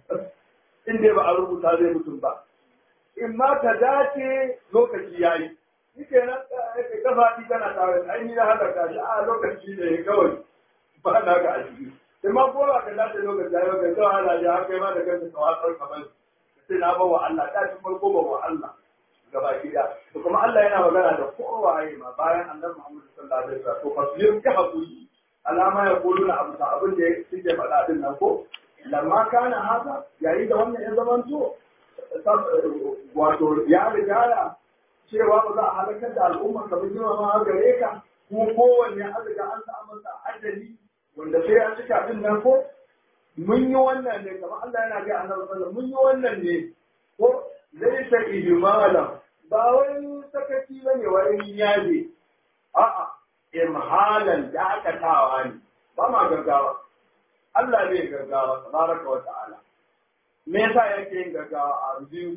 in dai ba a rubuta zai mutum ba in ma ka dace lokaci yayi shike nan ka fadi kana tare ai ni na hada ka shi a lokaci ne kawai ba na ga aji in ma ko ba ka dace lokaci yayi ka to hala ya kai ma da kanka tawakkal kamar sai na bawa Allah ta ci farko bawa Allah gaba gida to kuma Allah yana magana da kowaye ma bayan Annabi Muhammad sallallahu alaihi wasallam to fasir ka hakuri alama ya kulu na abu abin da yake faɗa din nan ko lamma kana haka yayin da wannan ya zamanto wato ya riga cewa ba za a halakar da al'umma ka bi ma gare ka ko kowanne an riga an sa masa ajali wanda sai an cika din nan ko mun yi wannan ne kamar Allah yana ga Annabi sallallahu mun yi wannan ne ko laisa ihmalan ba wani sakaci bane wani yaje a'a imhalan dakatawa ne ba ma gaggawa Allah bai gaggawa tabaraka wa ta'ala me yasa yake yin gaggawa a biyu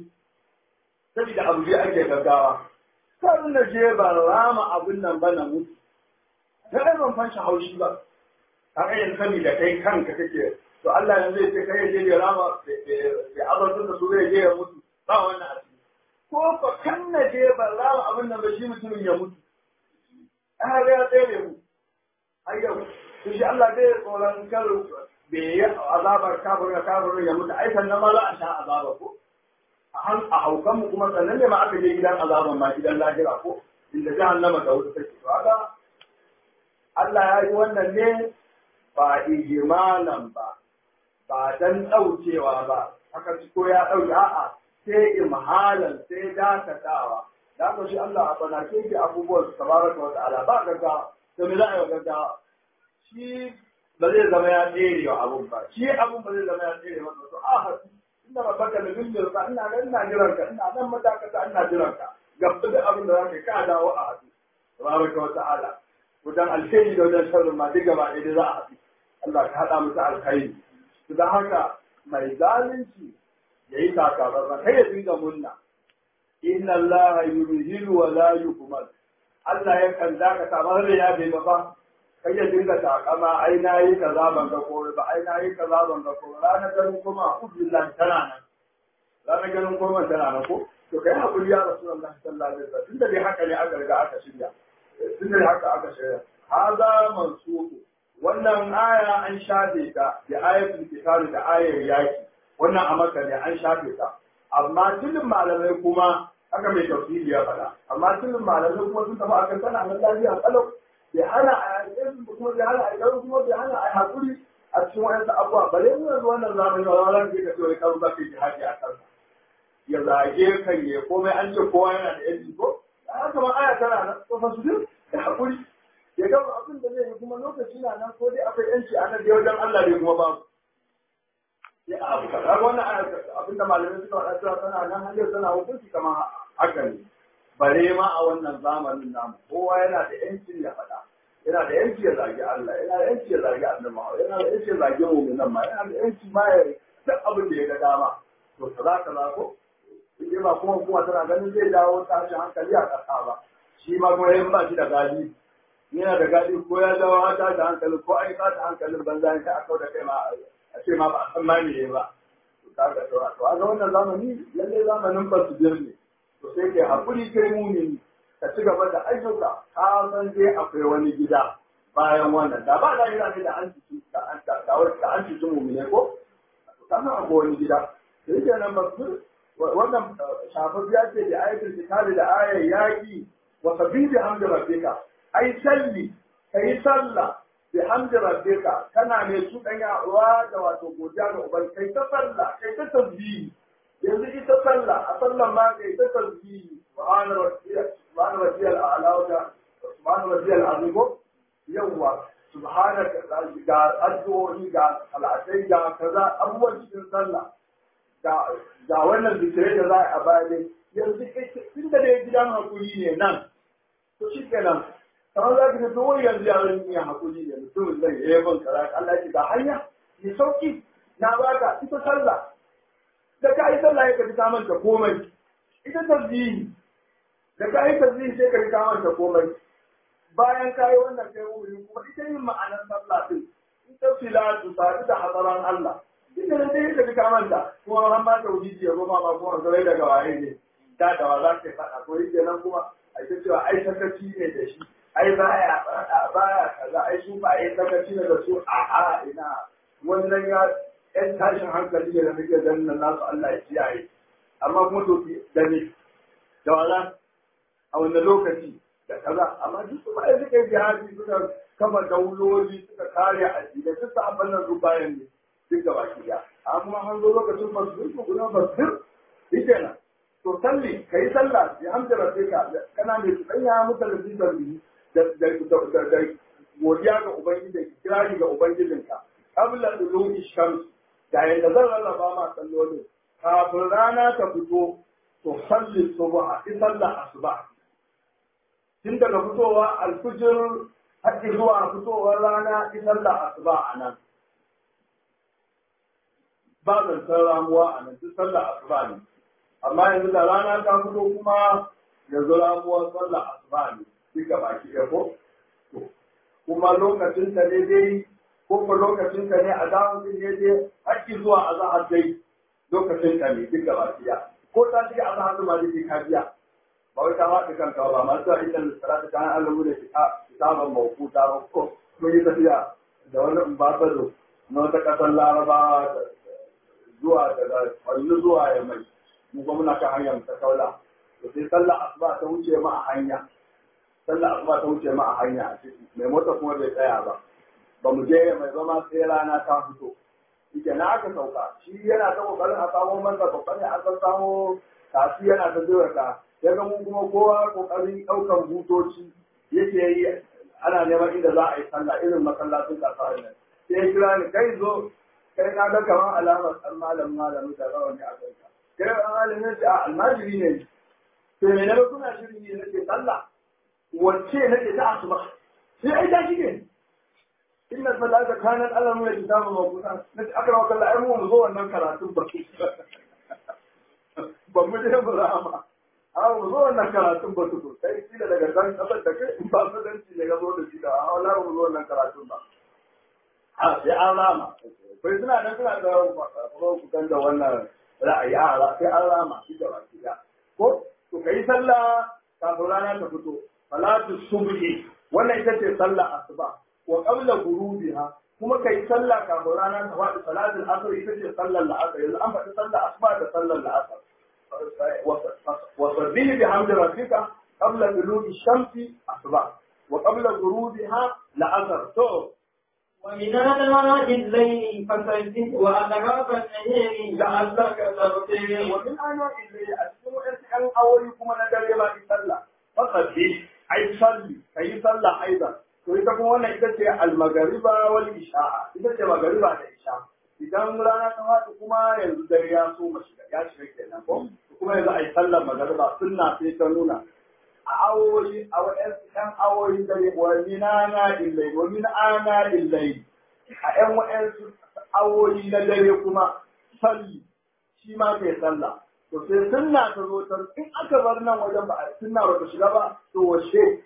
saboda abu biyu ake gaggawa kar na je ba rama abin nan ba na mutu sai ban fanshi haushi ba kaga yanzu sani da kai kanka kake to Allah yanzu zai ce kai je ya rama ya azabtar da su zai je ya mutu ba wannan asiri ko fa kan na je ba rama abin nan ba shi mutumin ya mutu har ya tsere mu ayyau to shi Allah dai tsoron kar bai yi azabar kafirin ya mutu ai sannan ma za a sha azaba ko a haukan mu kuma sannan ne ma aka je gidan azaban ma gidan lahira ko inda jahannama da wuta take to haka Allah ya yi wannan ne ba ijimalan ba dan daukewa ba haka ko ya dauke a'a sai imhalan sai dakatawa da ko shi Allah a bana ke ki abubuwan tabaraka wa ta'ala ba gaggawa to me za a yi gaggawa shi ba zai zama ya tsere wa abun ba shi abun ba zai zama ya tsere masa to a inda ba baka da bindin ka ina jiran ka ina nan madakata ina jiran ka gaba da abin da zaka ka dawo a hadu tabaraka wa ta'ala wajen alheri da wajen sharri ma duk gaba ɗaya za a haɗu Allah ka haɗa musu alkhairi to da haka mai zalunci yayi takarar kai ya dinga munna inna Allah yurhilu wa la yukmal Allah ya kan daka kamar da ya bai ba kai ya dinga takama ai nayi kaza ban ga kore ba ai nayi kaza ban ga kore ranar ganin kuma ubillahi tana nan ranar ganin kuma tana nan ko to kai hakuri ya rasulullahi sallallahu alaihi wasallam tunda dai haka ne aka riga aka shirya tunda dai haka aka shirya hada mansuku wannan aya an shafe ta da ayatul kitab da ayar yaki wannan a maka ne an shafe ta amma tulin malamai kuma haka mai tafsiri ya faɗa amma tulin malamai kuma sun tafi akan tana nan lafiya kalau bai hana a yanzu kuma bai hana a yanzu kuma bai hana a haƙuri a cikin wani abubuwa bare mu yanzu wannan zamani ba wannan ke ka ce wai kan zaka yi haji a kansa ya zage kan ya komai an ce kowa yana da yanci ko haka ma aya tana nan to fa su din da haƙuri ya gaba abin da zai yi kuma lokaci na nan ko dai akwai yanci a nan da wajen Allah ne kuma babu ya abu kaza wannan aya abin da malamai suka faɗa cewa tana nan har yau tana hukunci kamar haka ne bare ma a wannan zamanin namu kowa yana da yanci ya faɗa yana da yanci ya zagi Allah yana da yanci ya zagi annabi yana da yanci ya zagi mu'minan ma yana da yanci ma ya duk abin da ya ga dama to kaza ko in ba kuma tana ganin zai dawo tashin hankali a ƙasa ba shi ma kuma yin ba shi da gadi yana da gadi ko ya dawo a tashin hankali ko ai tashin hankalin banza ne a kau da kai ma a ce ma ba a san ma me ba to kaga to a ga wannan zamani lalle zamanin ba su birne to sai kai hakuri kai muni ka ci gaba da ayyuka ka san dai akwai wani gida bayan wannan da ba da yana da an ci da an ci mu'mine ko kana akwai wani gida sai kenan ba wannan shafafiya ce da ayatul kitabi da ayar yaki wa sabibi hamdi rabbika ai salli kai sallah bi hamdi rabbika kana mai su danya uwa da wato godiya ga uban kai ta sallah kai ta tasbihi yanzu ita sallah a sallan ma kai ta tasbihi subhana rabbiyal a'la wa subhana rabbiyal azim yawa subhanaka ga addu'o'i ga salatai ga kaza abubuwan cikin sallah ga wannan zikirai da za a baya dai yanzu tun da dai gidan hakuri ne nan to shi kenan kamar za ka ga wani yanzu yaran iya hakuri ne mutumin zai yi ban kara Allah ki ga hanya ki sauki na baka ita sallah da ka yi sallah ya ka ta manta komai ita tasbihi da ka yi tasbihi sai ka ta manta komai bayan ka yi wannan kai wuri kuma ita yin ma'anar sallah din ita filatu tare da hadaran Allah inda da dai ka ka manta kuma an ba ta wuji ya goma ba kuma zai daga waye ne da wa za ka faɗa ko yake nan kuma ai ta cewa ai sakaci ne da shi ai baya kaza ai su ba ai sakaci ne da su a ina wannan ya ɗan tashin hankali ne da muke ganin nasu Allah ya kiyaye amma kuma to da ne da wala a wannan lokaci da kaza amma duk su ba ai suka yi jihadi suka kafa dauloli suka kare addini duk abin nan su bayan ne duk da baki da amma an zo lokacin fasir ko kuma fasir yake nan to salli kai sallah bi hamdi rabbika kana mai tsanya maka da zikarbi da godiya ga ubangiji kirari ga ubangijinka qabla duluki shams da yanda zan rarraba ma sallolin kafin rana ta fito to salli subha isalla asuba tun daga fitowa alfijir har zuwa fitowar rana isalla asuba anan ba zancen ramuwa anan duk sallar asuba ne amma yanzu da rana ta fito kuma yanzu ramuwar sallar asuba ne duka baki ɗaya ko kuma lokacin ta ne dai ko lokacin ta ne a dawo din ne dai hakki zuwa azahar dai lokacin ta ne duka baki ɗaya ko ta shiga azahar ma dai ka biya ba wai ta haɗa kanka ba masu a inda salatu ta hanyar alamu da kitaban mawukuta ba ko mun yi tafiya da wani ambasado na wata ƙasar larabawa zuwa daga kwallo zuwa ya mai mu kuma muna kan hanyar ta kaula to sai sallar asuba ta wuce ma a hanya sallar asuba ta wuce ma a hanya a ciki mai mota kuma bai tsaya ba mu je mai zama sai rana ta fito shike na aka sauka shi yana ta kokarin a samo masa babban ne aka samo tafi yana ta zuwa ka ya ga mu kuma kowa kokarin daukan butoci yake yi ana neman inda za a yi sallah irin masallacin kasuwa nan sai ya kira ni kai zo kai na ga kamar alamar ɗan malamin da rawani a kanka kai ɗan malamin ce a almajiri ne to me na kuna shiri ne nake sallah wacce nake ta asuba sai ai ta shige inna salata kanat alamu da kitabu mawquta nace akra kallah ai mu zo wannan karatun ba mu je burama mu zo wannan karatun ba su kai kila daga dan kasar da kai ba su danci daga zo da shi da a wala mu zo wannan karatun ba a sai an rama bai suna nan suna da ku kan da wannan ra'ayi a sai an rama shi da baki da ko to kai sallah kafin rana ta fito salatu subhi wannan ita ce sallah asuba wa qabla ghurubiha kuma kai sallah kafin rana ta fadi salatul asr ita ce sallar la'asar yanzu an faɗi sallar asuba da sallar la'asar wa sabbihi bihamdi rabbika qabla tulu'i shamsi asuba wa qabla ghurubiha la'asar to ومن آناء الليل فسبح وأطراف النهار لعلك ترضى ومن آناء الليل أسمع أن أولكم ندري ما يصلى فسبح أي صلي أي صلى أيضا to ita kuma wannan ita ce almagariba wal isha ita ce magariba da isha idan rana ta faɗi kuma yanzu dare ya so ya shiga kenan ko kuma yanzu ai sallar magariba sunna sai ta nuna a awoyi a waɗansu ɗan awoyi dare wa min ana illai a ƴan waɗansu awoyi na dare kuma salli shi ma kai sallah to sai sunna ta zo ta in aka bar nan wajen ba sunna ba ta shiga ba to washe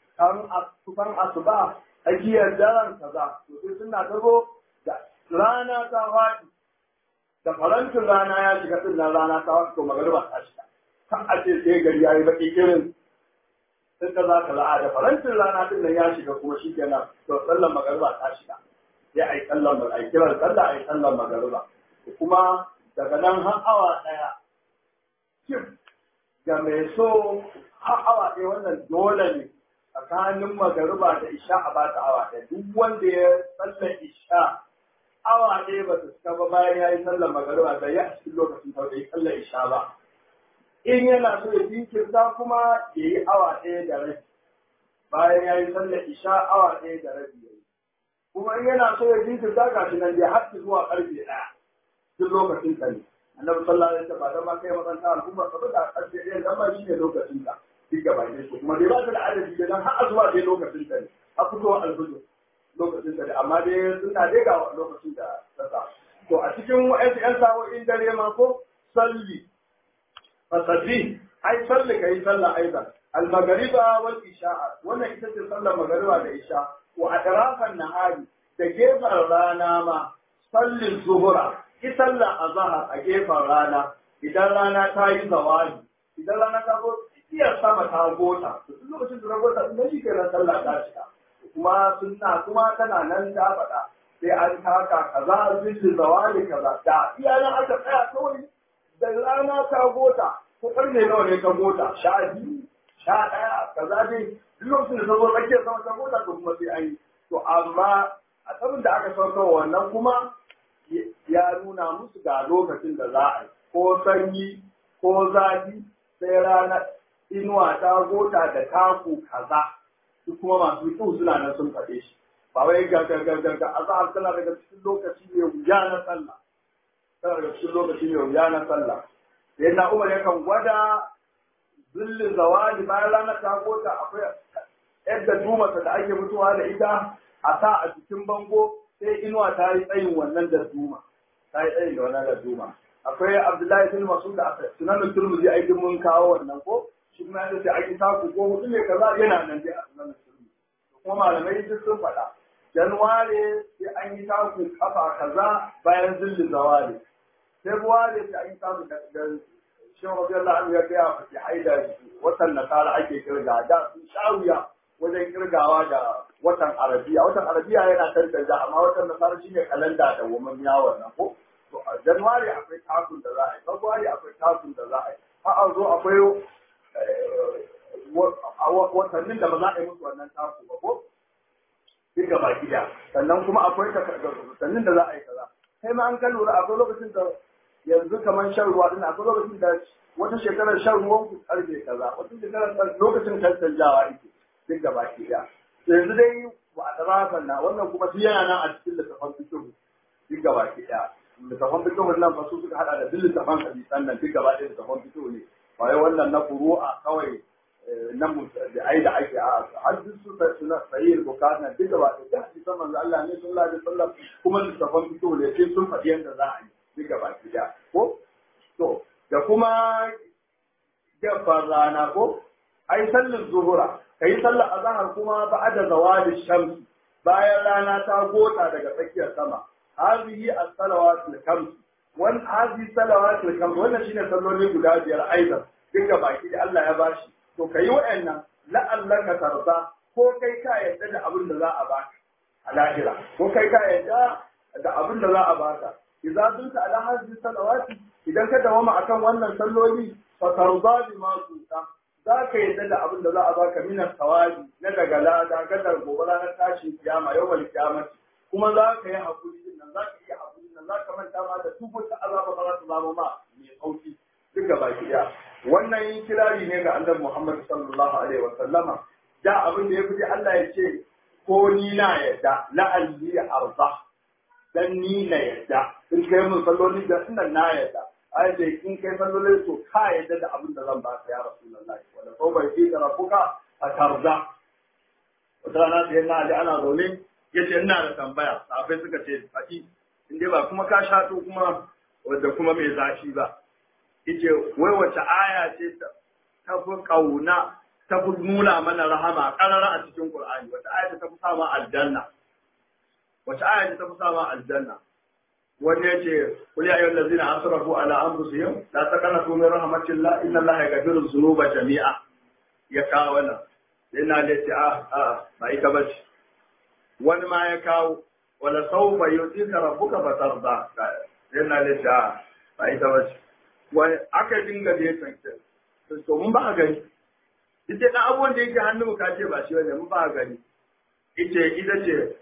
kan asuba ajiyar daren kaza to sai sunna ta zo da rana ta faɗi da farantin rana ya shiga din nan rana ta faɗi to magariba ta shiga kan a ce sai gari yayi baki kirin sai ka za ka la'a da farantin rana din nan ya shiga kuma shi kenan to sallar magariba ta shiga sai ai sallar ai kiran sallah ai sallar magariba kuma daga nan har awa daya kim ga mai so har awa ɗaya wannan dole ne tsakanin magariba da isha a ba ta awa ɗaya duk wanda ya sallar isha awa ɗaya ba ta cika ba bayan ya yi sallar magariba da ya a cikin lokacin da ya sallar isha ba in yana so ya jinkirta kuma ya yi awa ɗaya da rabi bayan ya yi sallar isha awa ɗaya da rabi ya yi kuma in yana so ya jinkirta ga shi nan dai har zuwa ƙarfe ɗaya duk lokacin ta ne annabi sallallahu alaihi wasallam da ma kai makanta al'umma saboda ƙarfe ɗaya dan ba shi ne lokacin ta duk gaba ne kuma dai ba ta da adadi da nan har zuwa dai lokacin ta ne a fitowa alfujur lokacin ta ne amma dai suna dai ga lokacin da ta sa to a cikin wa'ansu ƴan sa'o'in dare ma ko salli fasabi ai salli kai sallah aidan al-maghriba wal isha wannan ita ce sallar magariba da isha wa atrafan nahari da gefen rana ma sallin zuhura ki sallar azhar a gefen rana idan rana ta yi zawali idan rana ta zo iya sama ta gota duk lokacin da ta gota sun shi kenan sallah ta shiga kuma sunna kuma tana nan ta faɗa sai an taka kaza zilli zawali kaza da iyalan aka tsaya kawai da rana ta gota ko karne nawa ne ta gota 12 11 kaza dai duk lokacin da ta zo tsakiyar sama ta gota to kuma sai an yi to amma a sabon da aka sauka wannan kuma ya nuna musu ga lokacin da za a yi ko sanyi ko zafi sai rana inuwa ta gota da taku kaza su kuma masu kyau suna nan sun faɗe shi ba wai ga azhar tana daga cikin lokaci mai wuya na sallah tana daga cikin lokaci mai wuya na sallah sai na Umar yakan gwada zillin zawali bayan ranar ta gota akwai yadda dumarsa da ake mutuwa da ita a sa a cikin bango sai inuwa ta yi tsayin wannan da duma ta yi tsayin da wannan da duma akwai Abdullahi bin Mas'ud da sunan Turmuzi ai duk mun kawo wannan ko shi kuma yadda sai ake saku ko hudu ne kaza yana nan dai a sunan Turmuzi kuma malamai duk sun faɗa Januware sai an yi taku kafa kaza bayan zillin zawali February sai an yi taku da shin rabbi Allah an ya gaya fa haida watan nasara ake kirga da sun shawiya wajen kirgawa da watan arabiya yana tantance amma watan nasara shine kalanda da woman yawon nan ko to a January akwai takun da za a yi February akwai takun da za a yi a zo akwai watannin da ba za a yi musu wannan taku ba ko kirga baki da sannan kuma akwai watannin da za a yi kaza kai ma an kan lura akwai lokacin da yanzu kamar shan ruwa din akwai lokacin da wata shekarar shan ruwan ku karfe kaza wata shekarar lokacin tantanjawa yake duk da baki da yanzu dai ba a tsara na wannan kuma shi yana nan a cikin littafin fiqh duk da baki da littafin fiqh nan fa su suka hada da duk littafin hadisan nan duk gaba ɗaya littafin fiqh ne ba wai wannan na furu'a kawai nan da ai da ake a hadisu suna sahih bukhari duk gaba ɗaya hadisan manzo Allah ne sallallahu alaihi wasallam kuma littafin fiqh ne sai sun faɗi yanda za a yi duka baki da ko to da kuma gabar rana ko ai sallar zuhura kai sallar azhar kuma ba'da zawali shams bayan rana ta gota daga tsakiyar sama hazihi as-salawatul khams hazihi salawatul khams wannan shine salloli guda biyar aidan duka baki da Allah ya bashi to kai wa'annan la'allaka tarda ko kai ka yadda da abin da za a baka a lahira ko kai ka yadda da abin da za a baka idza dunta ala hadhihi salawati idan ka dawama akan wannan salloli fa tarda bima tuta zaka yadda da abin da za a baka min sawabi na daga lada gadar gobe ranar tashi kiyama yawmal kiyamati kuma zaka yi hakuri din nan zaka yi hakuri nan zaka manta ma da tubu ta azaba ba za ta zama ma mai sauki duka baki da wannan kirari ne ga annabi Muhammad sallallahu alaihi wa sallama da abin da ya fi Allah ya ce ko ni na yadda la'alli arda dan ni na yadda in kai mun salloli da ina na yadda ai dai in kai salloli to ka yadda da abin da zan ba ka ya rasulullahi wala ko bai ji rabbuka a tarza wata rana sai na ali ana zaune yace ina da tambaya sahabbai suka ce faɗi in dai ba kuma ka shato kuma wanda kuma mai zafi ba yace wai wace aya ce ta fi kauna ta fi nuna mana rahama karara a cikin Qur'ani wata aya ta fi sama aljanna wace aya ta fi sama aljanna wani ya ce kul ya ayyuhal ladzina asrafu ala anfusihim la taqnatu min rahmatillah inna allaha yaghfiru dhunuba jami'a ya kawo wannan yana da ce ba ita bace wani ma ya kawo wala sawfa yutika rabbuka fatarda yana da ce ba ita bace wani aka dinga da ya tantance to mun ba gani ita dan abubuwan da yake hannu ka ce ba shi wanda mun ba gani ita ce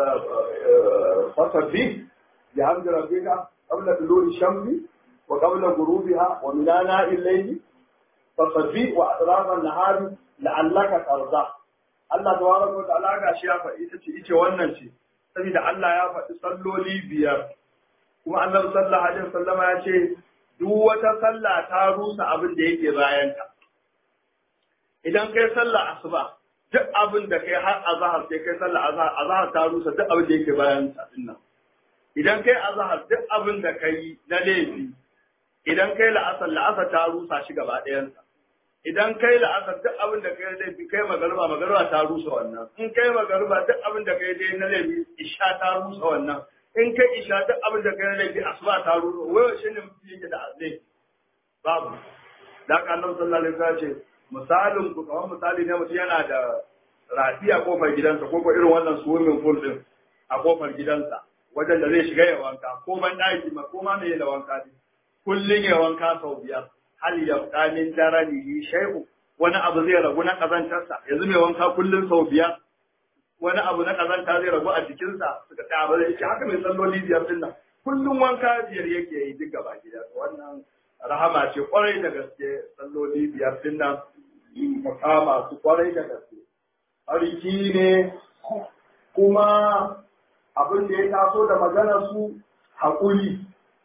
fasabbi بحمد ربك قبل طلوع الشمس وقبل غروبها ومن آناء الليل فصبح وأطراف النهار لعلك ترضى Allah tabaraka wa ta'ala ga shi ya faɗi ita wannan ce saboda Allah ya faɗi salloli biyar kuma Annabi sallallahu alaihi wasallam ya ce duk wata sallah ta rusa abin da yake bayan ta idan kai sallah asuba duk abin da kai har azhar sai kai sallah azhar ta rusa duk abin da yake bayan ta dinnan idan kai azhar duk abin da kai na laifi idan kai la'asar ta rusa shi gaba ɗayansa idan kai la'asar duk abin da kai laifi kai magariba ta rusa wannan in kai magariba duk abin da kai dai na laifi isha ta rusa wannan in kai isha duk abin da kai na laifi asuba ta rusa wai shi ne mutum yake da azai babu da haka annabi sallallahu alaihi wasallam ce misalin ku kamar misali ne mutum yana da rafi a kofar gidansa ko irin wannan swimming pool din a kofar gidansa wajen da zai shiga ya wanka ko ban ɗaki ma ko ma me da wanka ne kullun ya wanka sau biyar hal ya min darani shay'u wani abu zai ragu na kazantarsa yanzu mai wanka kullun sau biyar wani abu na kazanta zai ragu a jikinsa suka ta ba zai ce haka mai salloli biyar din nan kullun wanka biyar yake yi duk gaba gida wannan rahama ce kwarai da gaske salloli biyar din nan makama su kwarai da gaske ariki ne kuma abin da ya taso da maganar su haƙuri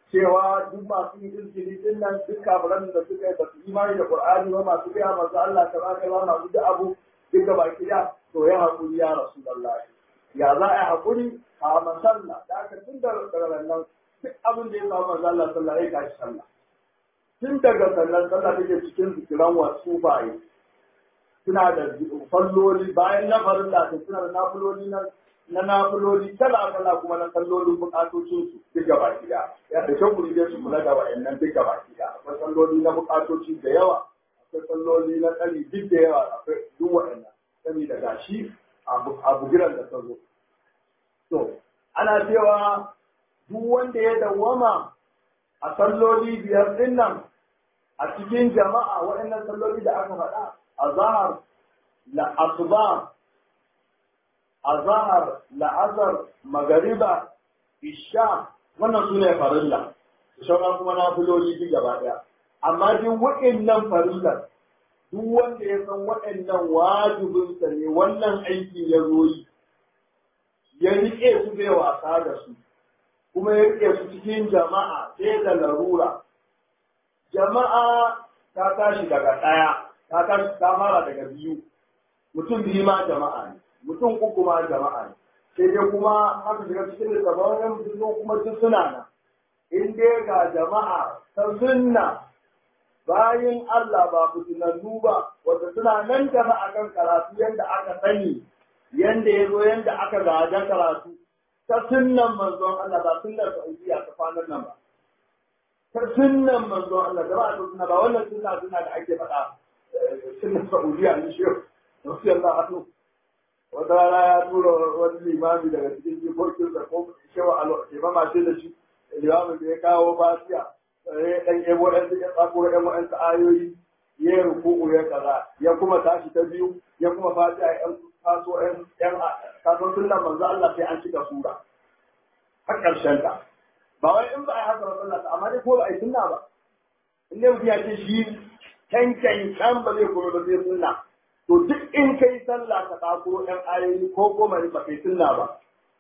cewa duk masu yin izgili din nan duk kafiran da suka yi ba su imani da Qur'ani ba masu gaya masu Allah ta ba ba masu duk abu duk da baki da to ya haƙuri ya Rasulullahi ya za a yi haƙuri a masalla da aka tun da nan duk abin da ya samu manzo Allah sallallahu alaihi wasallam tun daga sallar sallah take cikin zikiran wasu baye suna da falloli bayan na farilla da suna da nafiloli na nafiloli kala kuma na sallolin bukatocin su duk gaba ɗaya ya da shan guri su kula da wayannan duk gaba ɗaya akwai salloli na bukatoci da yawa akwai salloli na tsari duk da yawa akwai duk wayannan saboda gashi abu giran da ta zo to ana cewa duk wanda ya dawwama a salloli biyar din nan a cikin jama'a waɗannan salloli da aka faɗa a zahar la'asuba azhar la'azar magariba isha wannan su ne farilla sauran kuma na filoli duk gaba daya amma duk waɗannan farillar duk wanda ya san waɗannan wajibinsa ne wannan aiki ya zo yi ya riƙe su bai wasa da su kuma ya riƙe su cikin jama'a sai da larura jama'a ta tashi daga ɗaya ta fara daga biyu mutum biyu ma jama'a ne mutum uku ma jama'a ne sai dai kuma haka shiga cikin littattafan mutum kuma duk suna nan in dai ga jama'a ta sunna bayan Allah ba fitinannu ba wanda suna nan jama'a kan karatu yadda aka sani yadda ya zo yadda aka gaja karatu ta sunnan manzon Allah ba sunnar Saudiya ta kwanan nan ba ta sunnan manzon Allah jama'a ta sunna ba wannan sunna da ake faɗa sunnar Saudiya ne shi wasu Allah a wata rana ya tura wani limami daga cikin jikokin da ko shewa al'imama ce da shi limamin da ya kawo fasiya ya ɗan yabo ɗan ya tsako ɗan waɗansu ayoyi ya yi ruku'u ya kaza ya kuma tashi ta biyu ya kuma fasiya ya kaso kaso sunan manzo Allah sai an cika sura har ƙarshen ta ba wai in ba a yi haka sallah ta amma dai ko ba a yi sunna ba in dai mutum ya ce shi can ba zai kuma ba zai sunna to duk in kai sallah ka tsakuro ɗan ayoyi ko goma ne ba kai sunna ba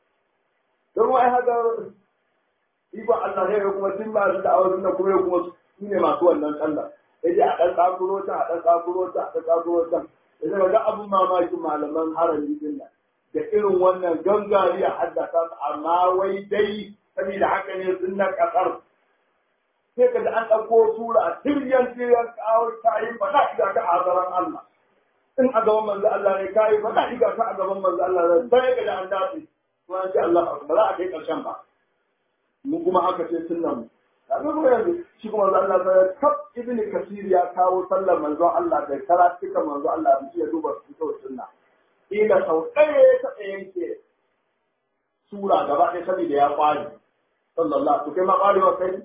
don wai haka iko Allah ne kuma tun ba su da awazin da kuma su ne masu wannan sallah sai dai a ɗan tsakuro ta a ɗan tsakuro ta a ɗan tsakuro ta sai ga abun mamakin malaman harami din nan da irin wannan gangari a haddasa amma wai dai saboda haka ne sunnar kasar sai ka da an ɗauko sura tiryan kawo ta yi ba za ka ga azaran Allah in a gaban manzo Allah ne kai ba za ka a gaban manzo Allah ne sai ka da an dace kuma an ce Allah ba za a kai karshen ba mu kuma haka ce sunnan mu kaga kuma yanzu shi kuma manzo Allah sai kaf ibnu kasir ya kawo sallar manzo Allah da karatuka manzo Allah da ya duba su sunna ila sau ɗaya ta yanke sura gaba ɗaya saboda ya kwari sallallahu to kai ma kwari wa kai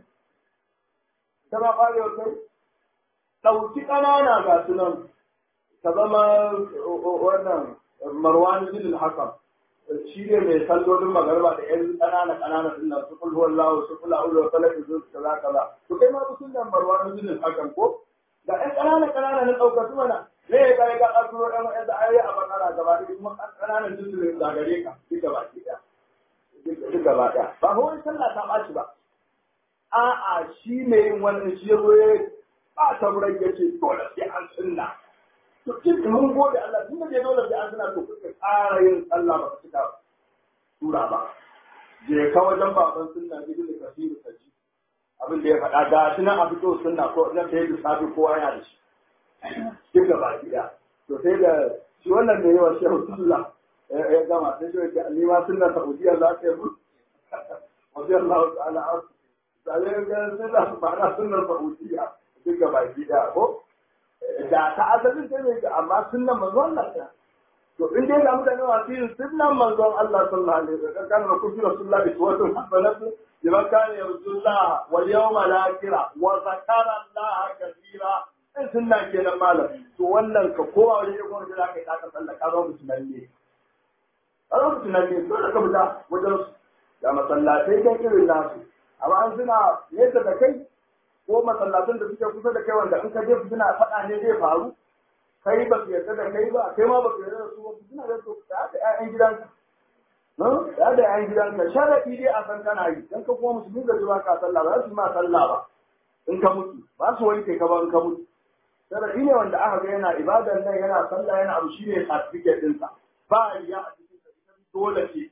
ta ma kwari wa kai ɗauki ƙanana ga sunan ta zama wannan marwan bin al-hakam shi ne mai sallolin magarba da yan ƙanana din nan su kullu wallahu su kula ulu wa falaki su kaza to kai ma su sunnan marwan bin al-hakam ko da yan ƙanana na ɗauka su mana ne ya ga ga asuro ɗan da ayoyi a bakara gaba da kuma ƙananan jinsu da gare ka duk gaba ɗaya duk gaba ɗaya ba ko sallah ta ɓaci ba a'a shi ne yin wannan shi ya zo ya ba ta wurin yace dole sai an sunna to kin mun gode Allah tun da dole sai an suna to kuka ƙara yin Allah ba ka cika sura ba je ka wajen baban sunna ibn kasir kaji abin da ya faɗa ga shi nan a fito sunna ko nan da yake sabi kowa yana da shi duk gaba ɗaya to sai da shi wannan da yawa shehu sunna ya gama sai shi ya ni ma sunna saudiya za ka yi mu wajen Allah ta'ala sai ga sunna ba sunna saudiya duk gaba ɗaya ko da ta asalin ta ne amma sunnan manzon Allah to in dai ga mutane masu yin sunnan manzon Allah sallallahu alaihi wasallam kan rasul rasulullahi sallallahu alaihi wasallam liman kana yarjullah wal yawmal akhir wa zakara Allah kathira in sunna kenan malam to wannan ka kowa wajen ya kuma da kai ka sallah ka zo musulmi ne a lokacin nan ne dole ka fita wajen da masallatai kan irin nasu amma an suna yadda da kai ko masallatan da suke kusa da kai wanda in ka je suna faɗa ne zai faru kai ba su yarda da kai ba kai ma ba su yarda da su ba suna da su da ƴaƴan gidanka ya da yan gidanka sharaɗi dai a san kana yi dan ka kuma musulmi da ba ka sallah ba su ma sallah ba in ka mutu ba su wanke ka ba in ka mutu sharaɗi ne wanda aka ga yana ibadan nan yana sallah yana abu shine certificate ɗinsa ba riya a cikin sa dole ce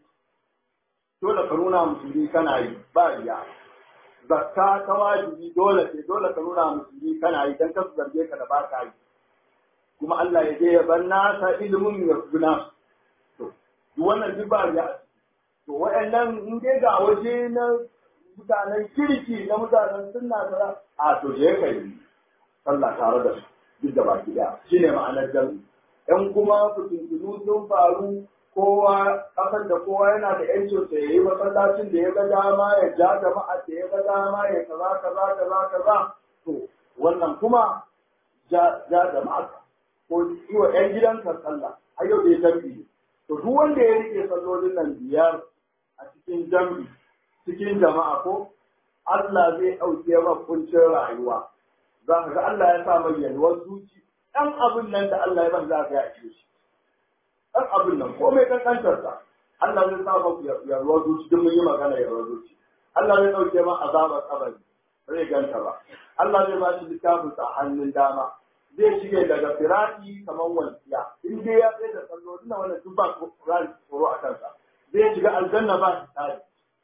dole ka nuna musulmi kana yi ba riya zakka ta wajibi dole ce dole ka nuna musulmi kana yi dan ka su zarge ka da ba ka yi kuma Allah ya je ya bar nasa ilimin ya guna to wannan duk ba riya to waɗannan in dai ga waje na mutanen kirki na mutanen sunna da a to je ka yi sallah tare da su duk da baki daya shine ma'anar jami'i ɗan kuma fitintunu sun faru kowa kasar da kowa yana da yancin sa yayi masallacin da ya ga dama ya ja jama'a da ya ga dama ya kaza to wannan kuma ja jama'a ko yi wa ƴan gidanka sallah a yau da ya jami'i to duk wanda ya rike sallolin nan biyar a cikin jami'i cikin jama'a ko Allah zai ɗauke ma kuncin rayuwa za ka ga Allah ya sa mai yalwar zuci ɗan abin nan da Allah ya ban za ka ya ce shi ɗan abin nan ko mai kankantarsa Allah zai sa maku yalwar zuci duk mun yi magana yalwar zuci Allah zai ɗauke ma azabar kabari zai ganta ba Allah zai ba shi littafinsa a hannun dama zai shige daga firati kamar walƙiya in dai ya tsaye da sallolin na wannan duk ba tsoro a kansa zai shiga aljanna ba shi tsari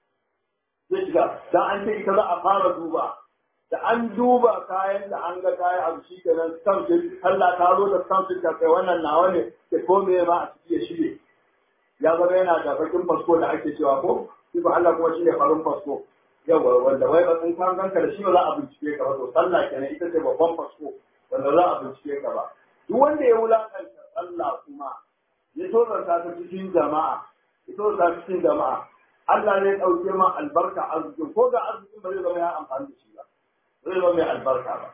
zai shiga dan an ce ita za a fara duba da an duba kayan da an ga kayan abu shi kenan stamfin Allah ta zo da stamfin ka kai wannan nawa ne da ko me ma a ciki ya shige ya zama yana da bakin fasko da ake cewa ko shi ba Allah kuma shine farin fasko yawa wanda wai ba sun kan ganka da shi ba za a bincike ka ba to sallah kenan ita ce babban fasko wanda za a bincike ka ba duk wanda ya wulakanta sallah kuma ya tozarta ta cikin jama'a ya tozarta cikin jama'a Allah ne ɗauke ma albarka arzikin ko ga arzikin ba zai zama ya amfani da shi ba zai zama mai albarka ba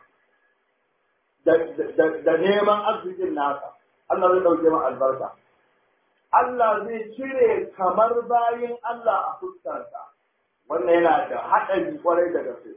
da neman arzikin nasa Allah zai ɗauke ma albarka Allah zai cire kamar bayin Allah a fuskarsa wannan yana da haɗari kwarai da gaske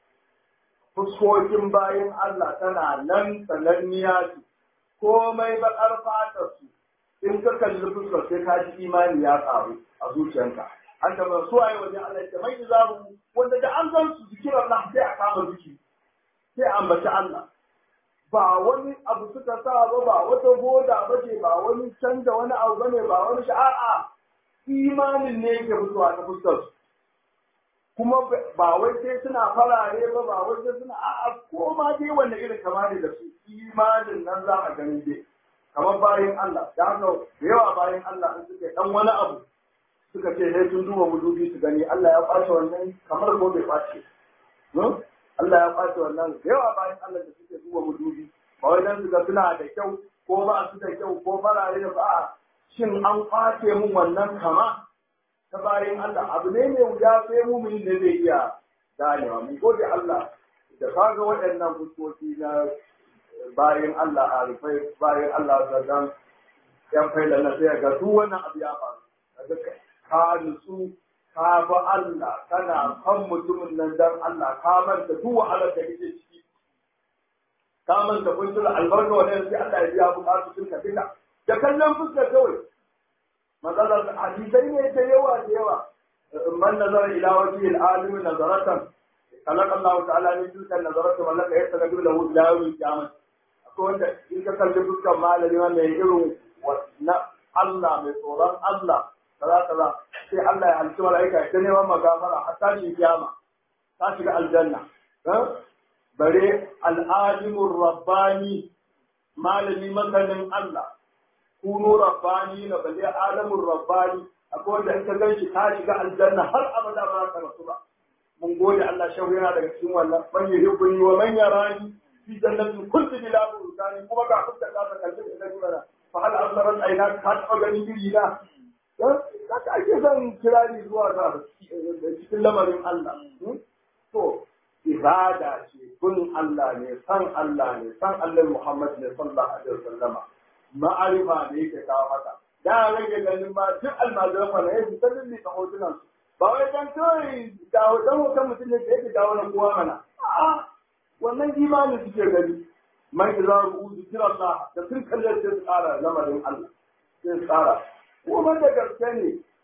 fuskokin bayin Allah tana nan sananniya ce komai baƙar fatar su in ka kalli fuskar sai ka ji imani ya ƙaru a zuciyanka an da su waye wajen Allah ya mai zaru wanda da an san su zikirar Allah sai a kama ziki sai a ambaci Allah ba wani abu suka sa ba wata boda ba ce ba wani canza wani abu bane ba wani sha'a imanin ne yake fitowa ta fuskar su kuma ba wai sai suna farare ba wai sai suna a'a ko ma dai wanda irin kamar da su imanin nan za a gani dai kamar bayan Allah da haka da yawa bayan Allah in suka dan wani abu suka ce sai sun duba mudubi su gani Allah ya kwace wannan kamar ko bai kwace Allah ya kwace wannan da yawa bayan Allah da suke duba mudubi ba wai dan su ga suna da kyau ko ba su da kyau ko farare da ba shin an kwace mun wannan kama ta bayan Allah abu ne mai wuya sai mumin ne zai iya ganewa mun gode Allah da kaga waɗannan fuskoki na bayan Allah a rufai bayan Allah da dan yan faila na sai ga duk wannan abu ya faru ka nutsu ka ba Allah kana kan mutumin nan dan Allah ka manta duk wahalar da kake ciki ka manta kuntul albarka wannan sai Allah ya biya bukatun ka duka da kallon fuskar kawai matsalar hadisai ne ta yawa da yawa man nazara ila wajhi al-alim nazaratan khalaqa Allah ta'ala min tilka nazaratan wa laka yastaqbilu lahu ila yawm al-qiyamah akwai wanda in ka kalli fuskar malami wanda ya irin na Allah mai tsoron Allah kaza sai Allah ya halitta malaika ta neman magafara har tashi kiyama ta shiga aljanna bare al-alimur rabbani malami masanin Allah kunu rabbani na balle alamun rabbani akwai wanda in ka gan shi ka shiga aljanna har abada ba ka rasu ba mun gode Allah shehu yana daga cikin wannan man yuhibbuni wa man yarani fi jannatin kulli bila burani kuma ga kuka ka kalli da gurara fa hal azrarat aina ka ta gani biri na haka ake son kirari zuwa ga cikin lamarin Allah to ibada ce kun Allah ne san Allah ne san Allah Muhammad ne sallallahu alaihi wasallama ma'arifa ne yake kawo haka da rage ganin ba duk almajiran fa ne yake sanin ne ta hotunan su ba wai dan kai da hoton mutum ne da yake dawo nan kowa mana a'a wannan imanin suke gani man idza ru'u Allah da sun kalle sai tsara lamarin Allah sai tsara kuma da gaske ne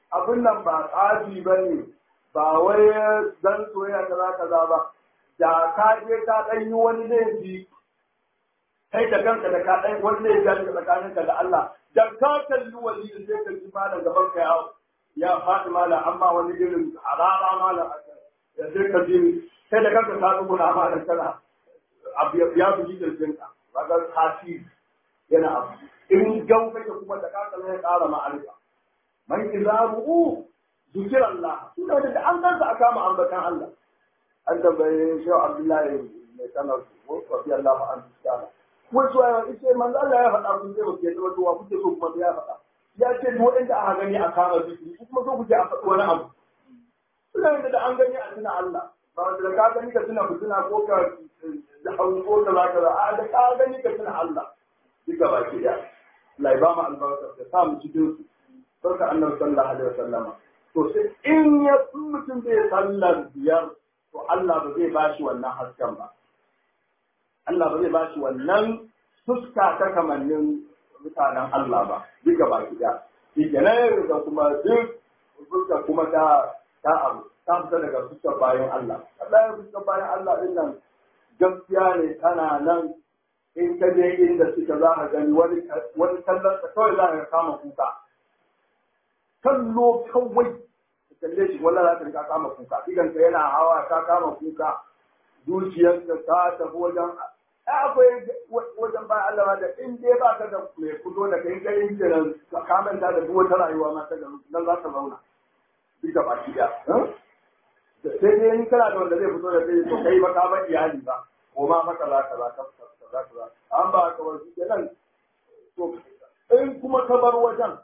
abin nan ba tsafi ba ne ba wai dan soyayya kaza ba da ka je ka ɗan yi wani laifi kai da kanka da ka ɗan wani laifi ya tsakaninka da Allah da ka kalli wani sai ka ji malam gaban ka ya faɗi malam amma wani irin harara malam ya sai ka ji kai da kanka ka tsuguna malam kana abu ya buji kirjinka ba ga tasiri yana abu in gau kake kuma da ka kalli ya ƙara ma'arifa man izabu zikir Allah suna da an gansa a kama ambatan Allah an tambaye shi Abdullahi mai sanar ko rabbi Allah an tsara wasu ya ce manzo Allah ya faɗa kun sai kuke da wato kuke so kuma ya faɗa ya ce duk wanda aka gani a kama zikiri kuma so kuke a faɗi wani abu suna da an gani a tuna Allah ba da ka gani ka tuna fitina ko ka da hawo ko da zaka a da ka gani ka tuna Allah duka baki da Allah ya ba mu albarka da sa mu cikin su barka annabi sallallahu alaihi wasallama to sai in ya mutum bai sallar biyar to Allah ba zai bashi wannan hasken ba Allah ba zai bashi wannan fuska ta kamannin mutanen Allah ba duka baki da shi kenan da kuma duk fuska kuma ta abu ta fita daga fuskar bayan Allah Allah ya fuskar bayan Allah din nan gaskiya ne tana nan in ka je inda suka za ka gani wani kallon kawai za ka kama kuka kallo kawai ka kalle shi wala za ka rika kama kuka idan ka yana hawa ka kama kuka zuciyarka ta tafi wajen akwai wajen bayan Allah da in dai ba ka da mai fito da kai kai in kenan ka manta da duk wata rayuwa ma ta garu nan za ka zauna duka baki da sai dai in kana da wanda zai fito da kai to kai ba ka ba iyali ba ko ma maka za ka an ba ka wani kenan to in kuma ka bar wajen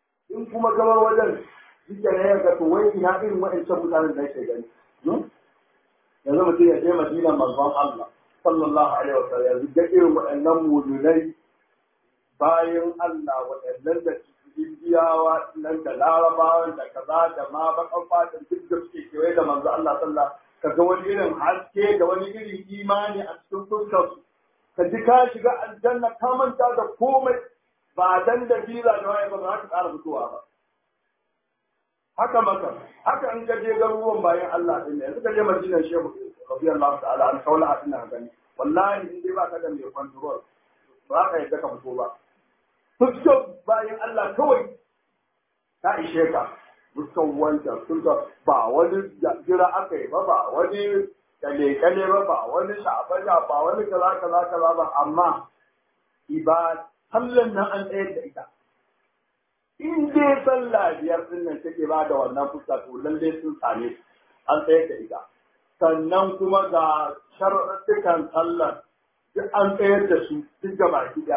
shi ne ya ga to wai ina irin wa'ancan mutanen da yake gani yanzu mutum ya je Madina manzon Allah sallallahu alaihi wasallam yanzu ga irin wa'annan mululai bayan Allah wa'annan da Indiyawa nan da Larabawan da kaza da ma bakan fatan duk da suke kewaye da manzo Allah sallallahu ka ga wani irin haske da wani irin imani a cikin fuskar su ka ji ka shiga aljanna ka manta da komai ba dan da biza da waye ba za ka ƙara fitowa ba haka in ka je garuruwan bayan Allah din yanzu ka je Madinar Shehu radiyallahu ta'ala an kaula hadin nan gani wallahi in dai ba ka da mai control ba ka yadda ka fito ba fuskar bayan Allah kawai ta ishe ka fuskan wancan sun ba wani jira aka yi ba wani kale ba wani sha'abaja ba wani kaza ba amma sallan nan an tsayar da ita in dai sallah biyar din nan take ba da wannan fuska to lalle sun same an tsayar da ita sannan kuma ga sharuɗɗukan sallar duk an tsayar da su duk gaba ki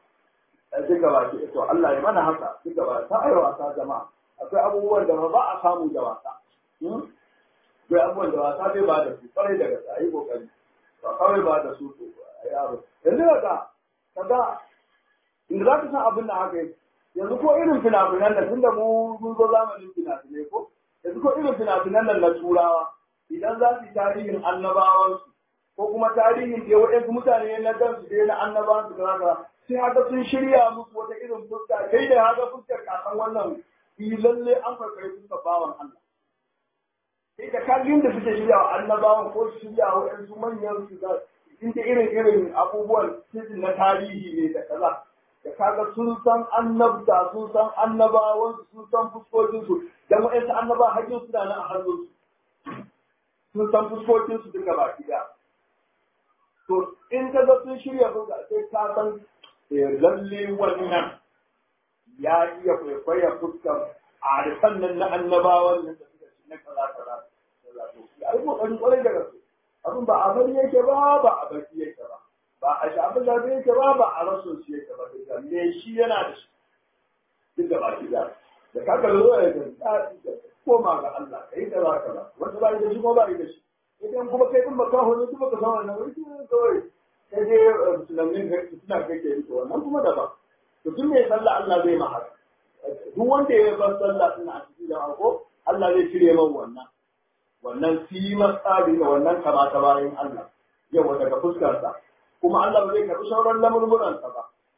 to Allah ya mana haka duk gaba ta ayi wasa jama'a akwai abubuwan da ba a samu da wasa akwai abubuwan da wasa bai ba da su kwarai daga tsayi kokari ba kawai ba da su to yaro yanzu kaga inda za ka san abin da haka yi yanzu ko irin fina-finan da tunda mun zo zamanin fina-finai ko yanzu ko irin fina-finan nan na turawa idan za su yi tarihin annabawansu ko kuma tarihin da waɗansu mutane na gansu dai na annabawansu kaza sai haka sun shirya musu wata irin fuska kai da haka fuskar kasan wannan lalle an farfare fuskar bawan Allah sai da kallin da suke shirya wa annabawan ko su shirya wa waɗansu manyan su da inda irin abubuwan cikin na tarihi ne da kaza da kaga sun san annabta sun san annabawan sun san fuskokin su dan waɗansu annaba hajjin su da nan a hannun su sun san fuskokin su duka baki da to in ka ga sun shirya fuska sai ka san lalle wannan ya iya kwaikwaya fuskar a harfan nan na annabawan nan da suka ci na kaza ya yi kokarin kwarai da gaske abin ba a bari yake ba a baki yake ba a shafin da yake ba a rasun shi yake ba duka me shi yana da shi duk da baki da kaka zo ya ga koma ga Allah kai da zaka wanda ba da shi ko ba da shi idan kuma kai din baka hono kuma ka san wannan wai kawai sai dai musulmin ga suna kake yi to wannan kuma daban to tun me sallah Allah zai ma haka duk wanda ya bar sallah din a cikin da ko Allah zai cire man wannan sima tsari da wannan kamata bayan Allah yau daga fuskar sa kuma Allah ba zai karbi sauran lamurmuran sa ba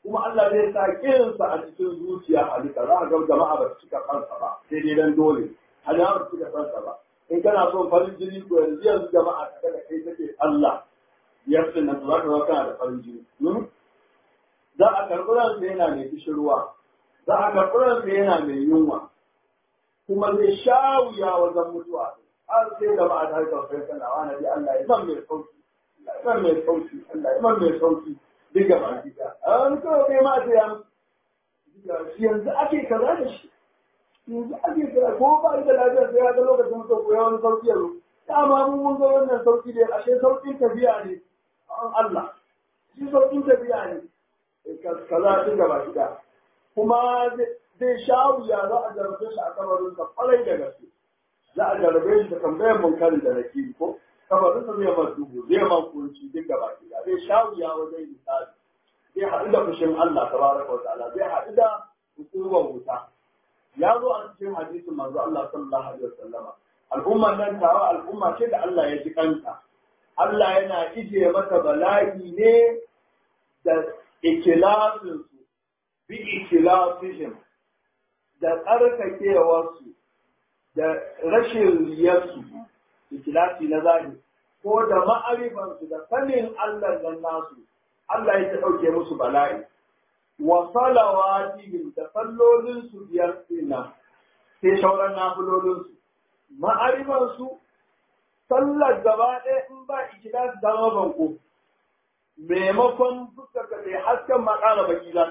kuma Allah zai sa kinsa a cikin zuciya halitta za a ga jama'a ba su cika kansa ba sai dai dan dole halitta ba su cika kansa ba in kana son farin jini ko yanzu jama'a ta da kai take Allah yarda na za ka zama kana da farin jini za a karɓi ransa yana mai kishirwa za a karɓi ransa yana mai yunwa kuma zai sha wuya wajen mutuwa har sai da ba a tare da kai kana wani bi Allah ya zan mai sauki Allah ya mai sauki Allah ya mai sauki diga ba diga an ko kai ma sai an yanzu ake kaza da shi yanzu ake kaza ko ba da lafiya sai ya ga lokacin mutuwa ko yawan sauki yanzu dama mun ga wannan sauki da ashe saukin tafiya ne an Allah shi saukin tafiya ne kaza diga ba diga kuma zai sha wuya za a jarabe shi a kabarin sa kwarai da gaske za a jarabe shi da tambayar munkarin da nake ko kabarin sa zai ma dubu zai ma kunci duk gaba ɗaya zai sha wuya wajen misali zai haɗu da fushin Allah tabaraka wa ta'ala zai haɗu da hukumar wuta ya zo a cikin hadisin manzo Allah sallallahu alaihi wasallama al'umma nan tawa al'umma ce da Allah ya ji kanta Allah yana ije mata bala'i ne da ikilasin su bi ikilasihim da tsarkakewarsu da rashin riyarsu ikilasi na zahiri ko da ma'arifansu da sanin Allah nan nasu Allah ya ɗauke musu bala'i wa salawatihim da sallolinsu biyar dinnan sai shauran nafilolinsu ma'arifansu sallar gaba ɗaya in ba ikilasi zama banko maimakon fuskar da hasken ma ƙara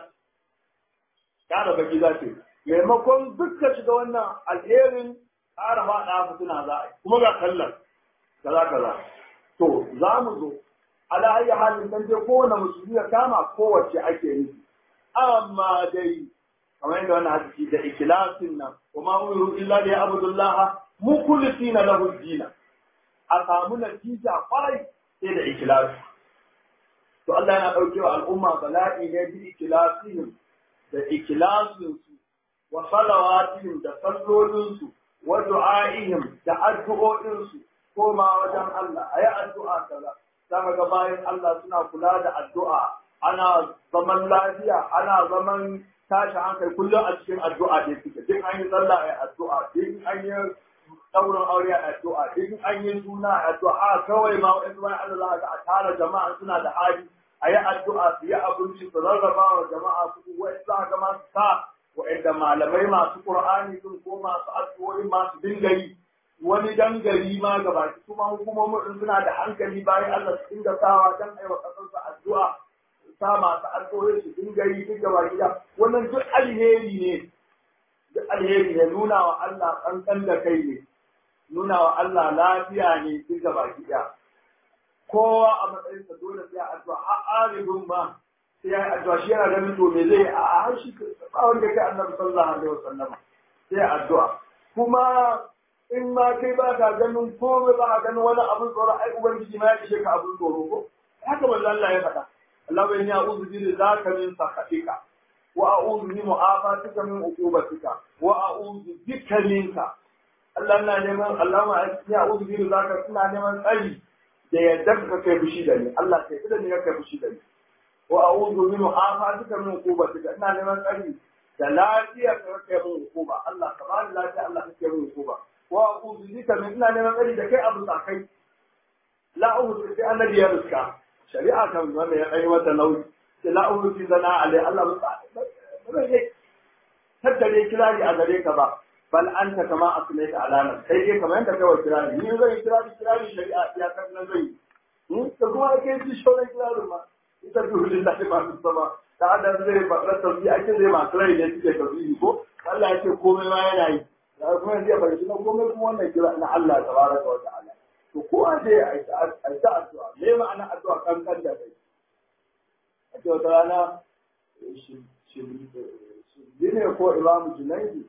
baki za ce maimakon dukkan shiga wannan alherin ƙara faɗa fitina za a yi kuma ga kallon kaza to za mu zo ala ayi halin dan je kowane musulmi ya kama kowace ake nufi amma dai kamar yadda wannan hadisi da ikhlasin nan kuma umiru illa li abdullah mukhlisina lahu din a samu natija kwarai sai da ikhlasi to Allah yana daukewa al'umma bala'i ne bi ikhlasihim da ikhlasin wa salawatihim da sallolinsu wa du'a'ihim da addu'o'insu ko ma wajen Allah ayi addu'a kaza zaka ga bayan Allah suna kula da addu'a ana zaman lafiya ana zaman tashi hankali kullum a cikin addu'a da suke duk an yi sallah ayi addu'a duk an yi daurin aure a addu'a duk an yi suna a addu'a kawai ma wa'in bayan Allah za a tara jama'a suna da hali ayi addu'a su yi abinci su rarraba wa jama'a su wai za ka ma sa wa'inda malamai masu Qur'ani sun ko masu addu'o'i masu dinga yi wani dangari ma gabaki kuma hukumomin suna da hankali bayan Allah su dinga sawa dan aiwa kasarsa addu'a sa masu addu'o'i su dinga yi duk gabaki da wannan duk alheri ne nuna wa Allah kankan da kai ne nuna wa Allah lafiya ne duk gabaki da kowa a matsayinsa dole sai addu'a har aribun ma sai ya yi addu'a shi yana ganin to me zai a har shi ba wanda kai annabi sallallahu alaihi wasallam sai addu'a kuma in ma kai ba ka ganin komai ba ka ganin wani abin tsoro ai ubangiji ma ya ishe ka abin tsoro ko haka manzo Allah ya faɗa Allah bai ya uzu bi zaka min sakatika wa a'udhu bi mu'afatika min uqubatika wa a'udhu bika minka Allah na neman Allah ma ya uzu bi zaka ina neman tsari da yadda ka kai fushi da ni Allah sai idan ne kai fushi da ni wa a'udhu bi mu'afatika min uqubatika ina neman tsari da lafiya ka kai min uquba Allah ka bani lafiya Allah ka kai min uquba wa a'udhu bika min ina neman tsari da kai abu sakai la a'udhu bi annabi ya ruska shari'a kan wanda ya kai wata nauyi sai la a'udhu bi zana alai Allah ba zai tattare kirari a gare ka ba bal anta kama asmaita alana sai dai kamar yadda kai wa kirari ni zai kirari shari'a ya kan nan zai to kuma kai ji shauran kirarin ma ita bi lillahi ma fi sama da adam zai fara tauhidi ake zai ma kirai da suke tauhidi ko Allah ya ce komai ma yana yi da kuma zai bari shi komai kuma wannan kira na Allah tabaraka wa ta'ala to ko a je a ta addu'a me ma'ana addu'a kankan da kai a ce wata rana shi ne ko Imam Junaidi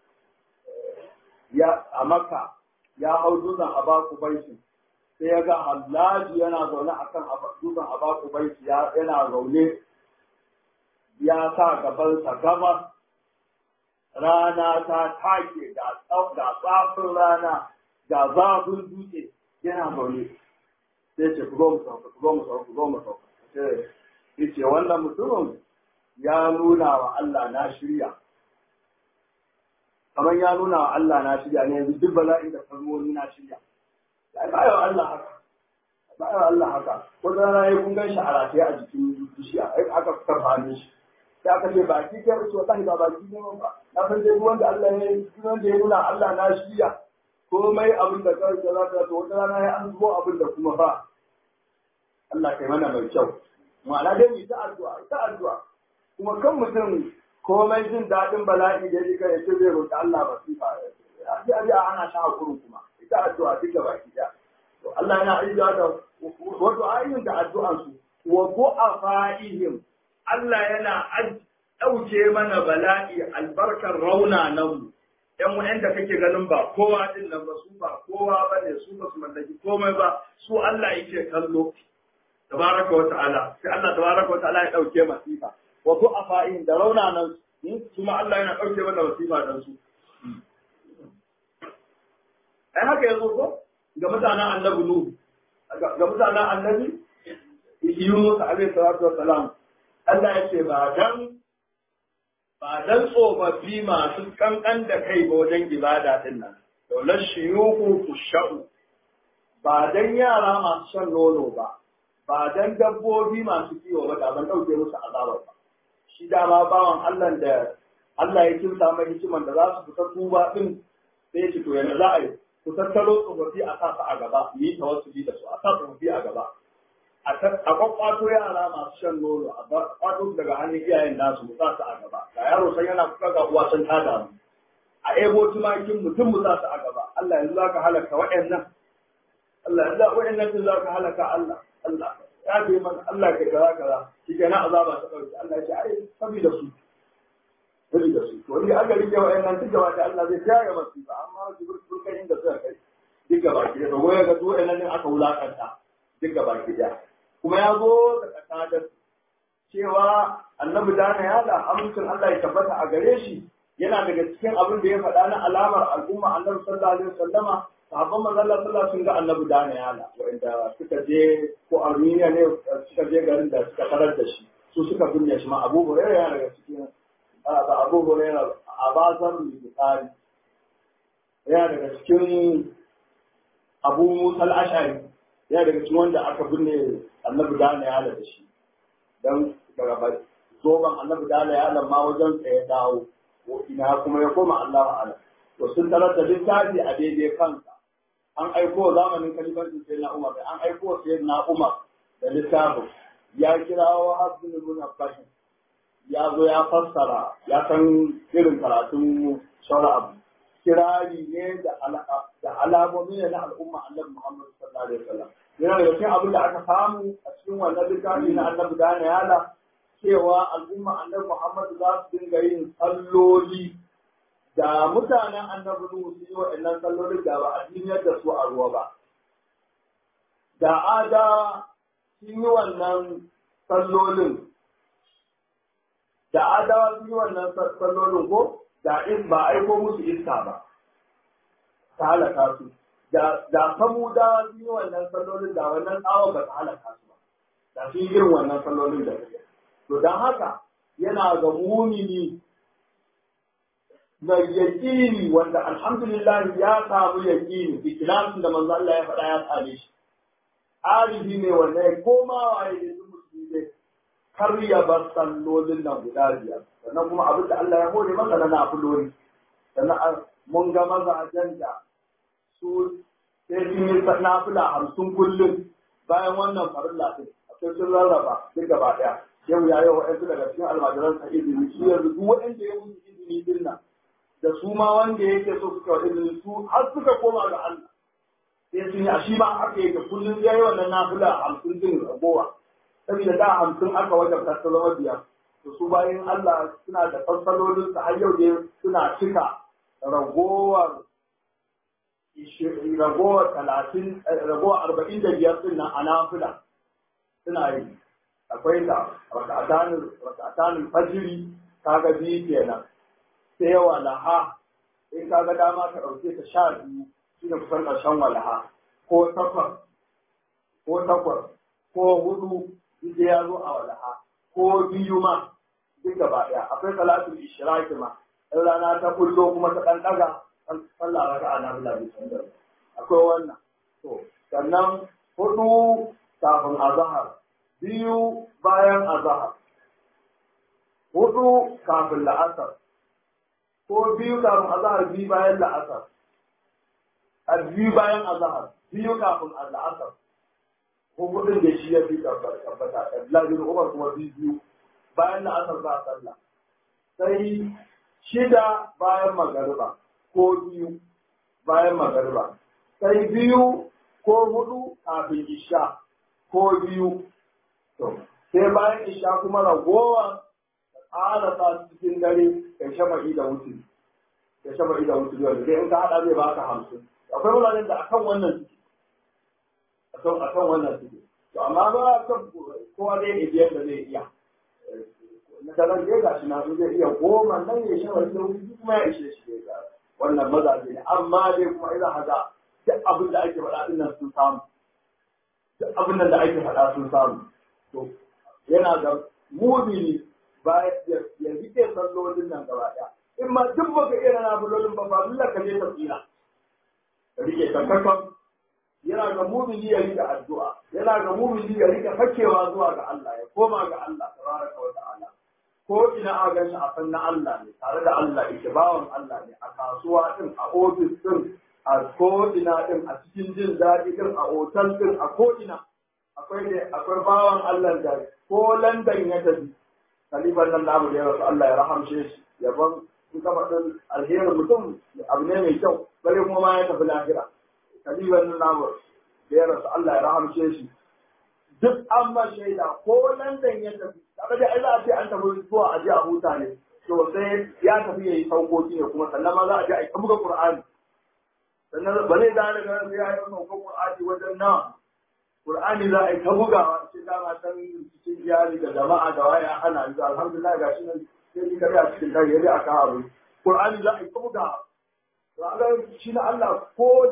ya a Makka ya hau dutsen Abaku Baiti sai ya ga Hallaji yana zaune akan dutsen Abaku Baiti yana zaune ya sa gabansa gabas rana ta take ga tsafin rana ga zafin dutse yana zaune sai ce ku zo mu sauka sai ce wannan mutumin ya nuna wa Allah na shirya kamar ya nuna wa Allah na shirya ne yanzu duk bala'in da kalmomi na shirya ya bayo Allah haka bayo Allah haka wata rana ya kun ganshi a rataye a jikin bishiya aka karfane shi sai aka ce baki ke wasu wallahi ba baki ne ba na san dai wanda Allah ya yi wanda ya nuna Allah na shirya komai abin da kawai da za ta to wata rana ya an zubo abin da kuma fa Allah kai mana mai kyau ma'ana dai mu ta addu'a kuma kan mutum komai jin daɗin bala'i da yake ya ce zai roƙi Allah basifa a ji a hana shi hakurin kuma ita addu'a duk da baki da to Allah yana ayyuka da wato ayyukan da addu'an su wa du'afaihim Allah yana ɗauke mana bala'i albarkar raunanan mu ‘yan wa'yan da kake ganin ba kowa din nan ba su ba kowa ba ne su ba su mallaki komai ba su Allah yake kallo tabaraka wa ta'ala sai Allah tabaraka wa ta'ala ya ɗauke masifa wa du'afa'in da raunanan su ma Allah yana ɗauke mana masifa dan su ai haka yanzu ko ga mutanen annabi Nuhu ga mutanen annabi Yunus alaihi salatu wa salam Allah ya ce ba dan tsofaffi masu kankan da kai ba wajen ibada din nan daular shiyuhu kushau ba dan yara masu shan nono ba dan dabbobi masu kiwo ba da ban dauke musu azabar ba shi dama bawan Allah da Allah ya kinsa mai hikiman da za su fita tuba din sai shi to yana za a yi ku tattaro tsofaffi a sa su a gaba yi tawassuli da su a sa tsofaffi a gaba a kwakwato yara masu shan nono a kwato daga hannun iyayen nasu mu sa su a gaba da yaro san yana kuka ga uwa sun tada mu a ebo tumakin mutum mu sa su a gaba Allah yanzu zaka halaka waɗannan Allah yanzu waɗannan sun zaka halaka Allah ya ce mana Allah ka kaza shi kenan azaba ta dauki Allah ya ce ai saboda su to ni aka rike waɗannan duk gaba da Allah zai tayar masu ba amma su burkai inda suka kai duk gaba ki da goye ga su waɗannan aka wulakanta duk gaba ki da kuma ya zo da kasada cewa annabi dana ya da amincin Allah ya tabbata a gare shi yana daga cikin abin da ya faɗa na alamar al'umma annabi sallallahu alaihi wasallama sahabban manzon Allah sallallahu sun ga annabi dana ya da wanda suka je ko Armenia ne suka je garin da suka tarar da shi su suka binne shi ma Abu Hurairah yana daga cikin Abu Hurairah Abazar Bukhari yana daga cikin Abu Musa al-Ash'ari yana daga cikin wanda aka binne annabi dana ya da shi dan daga zoban annabi dana ya ma wajen tsaye dawo ko ina kuma ya koma Allah ta'ala to sun tarar da littafi a daidai kansa an aiko zamanin kalifancin sai na Umar an aiko sai na Umar da littafin ya kirawo Abdul ibn Abbas ya zo ya fassara ya san irin karatun shara abu kirari ne da alamomi ne na al'umma annabi Muhammad sallallahu alaihi wasallam yana da cikin abin da aka samu a cikin wannan littafi na annabi dana yala cewa al'umma annabi Muhammad za su dinga yin salloli da mutanen annabi Nuhu su yi waɗannan sallolin da ba a duniyar da su a ruwa ba. Da ada sun yi wannan sallolin, da adawa sun yi wannan sallolin ko da in ba aiko musu iska ba, ta halaka su. Da samudawa sun yi wannan sallolin da wannan tsawon ba ta halaka su ba, da sun yi irin wannan sallolin da suke. To don haka yana ga mumini mai yaƙini wanda alhamdulillah ya samu yaƙini ikilasin da manzo Allah ya faɗa ya same shi. Arifi ne wanda ya koma waye da su musulmi kar ya bar sallolin nan guda biyar. Sannan kuma abin da Allah ya hore masa na nafiloli. Sannan mun ga mazajen da su sai sun yi nafila 50 kullum bayan wannan farilla din. Akwai sun rarraba duk gaba ɗaya. Yau ya yi wa'yansu daga cikin almajiran sa izini su yanzu duk waɗanda ya musu izini din nan da su ma wanda yake so suka wa izini su har suka koma ga Allah sai sun yi a shi ma aka yi ka kullum ya yi wannan nafila 50 din ragowa saboda da 50 aka wajabta ta zama biyar to su bayan Allah suna da fassalolin su har yau dai suna cika ragowar 45 din nan a nafila suna yi akwai ta raka'atanin fajiri kaga biyu kenan sai walaha in kaga dama ka dauke ta 12 shine kusan karshen walaha ko takwas ko 4 idan ya zo a walaha ko biyu ma duk gaba ɗaya akwai salatul ishraqi ma in rana ta kullo kuma ta ɗan ɗaga sallah raka'a na bila bisan akwai wannan to sannan 4 kafin azhar 2 bayan azhar 4 kafin la'asar ko 2 kafin azhar 2 bayan la'asar a 2 bayan azhar 2 kafin la'asar ko kudin da shi ya fi tabbata Abdullahi bin Umar kuma 2 bayan la'asar za a sallah sai 6 bayan magariba ko 2 bayan magariba sai 2 ko 4 kafin isha ko 2 to sai bayan isha kuma ragowa ƙara ta cikin dare kai shama'i da wuce kai shama'i da wuce yau sai in ka hada zai baka 50 akwai wuraren da akan wannan suke akan wannan suke to amma ba kan kowa dai biyar da zai iya na kalan dai gashi na zai iya 10 nan ya shama'i da wuce kuma ya ishe shi ga wannan mazaje ne amma dai kuma idan haka duk abin da ake faɗa din nan sun samu duk abin da ake faɗa sun samu to yana da mumini ba ya rike sallolin nan gaba ɗaya in ma duk baka iya na bulolin ba lalla ka je tafsira ka rike kankan yana ga mumini ya rike addu'a yana ga mumini ya rike fakewa zuwa ga Allah ya koma ga Allah tabaraka wa ta'ala ko ina a ganin a san na Allah ne tare da Allah yake bawan Allah ne a kasuwa din a ofis din a ko ina din a cikin jin daɗi din a otal din a ko ina akwai bawan Allah da ko London ya tafi kalifan nan namu da ya rasu Allah ya rahamshe shi yaban in ka faɗin alherin mutum abu ne mai kyau bare kuma ma ya tafi lahira kalifan nan namu da ya rasu Allah ya rahamshe shi duk an ma shaida ko London ya tafi kaga da ai za a ce an tafi zuwa a je a huta ne to sai ya tafi yayi saukoki ne kuma sannan ma za a je a buga Qur'ani sannan ba zai da daga sai ya yi sauƙon Qur'ani wajen nawa Qur'ani za a yi ta bugawa ce dama san cikin iyali da jama'a da waya ana yi alhamdulillah ga shi nan sai ni kare a cikin dare yayi aka hawo Qur'ani za a yi ta bugawa to Allah shi na Allah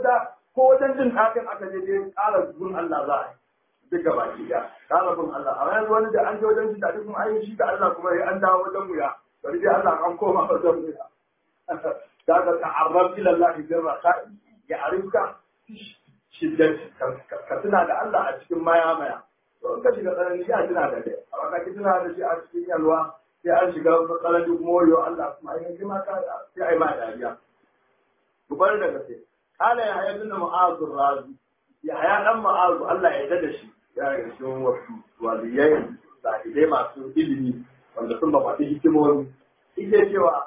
ko dan jin hakan aka je dai ƙara gun Allah za a yi duk gaba ki da ƙara gun Allah a yanzu wani da an je wajen jin daɗi kuma ai shi da Allah kuma sai an dawo wajen mu ya bari dai Allah an koma wajen mu ya daga ta'arrab ila Allah birra ya arifka shiddat ka tuna da Allah a cikin maya to in ka shiga tsanani ya tuna da kai amma ka tuna da shi a cikin yalwa sai an shiga tsanani kuma yo Allah kuma ai kai ma ka sai ai ma dariya to bar da gaske kana ya hayya bin mu'az razi ya haya dan mu'az Allah ya yarda da shi ya yi shi wasu waliyai sahidai masu ilimi wanda sun ba faɗi hikimomi ike cewa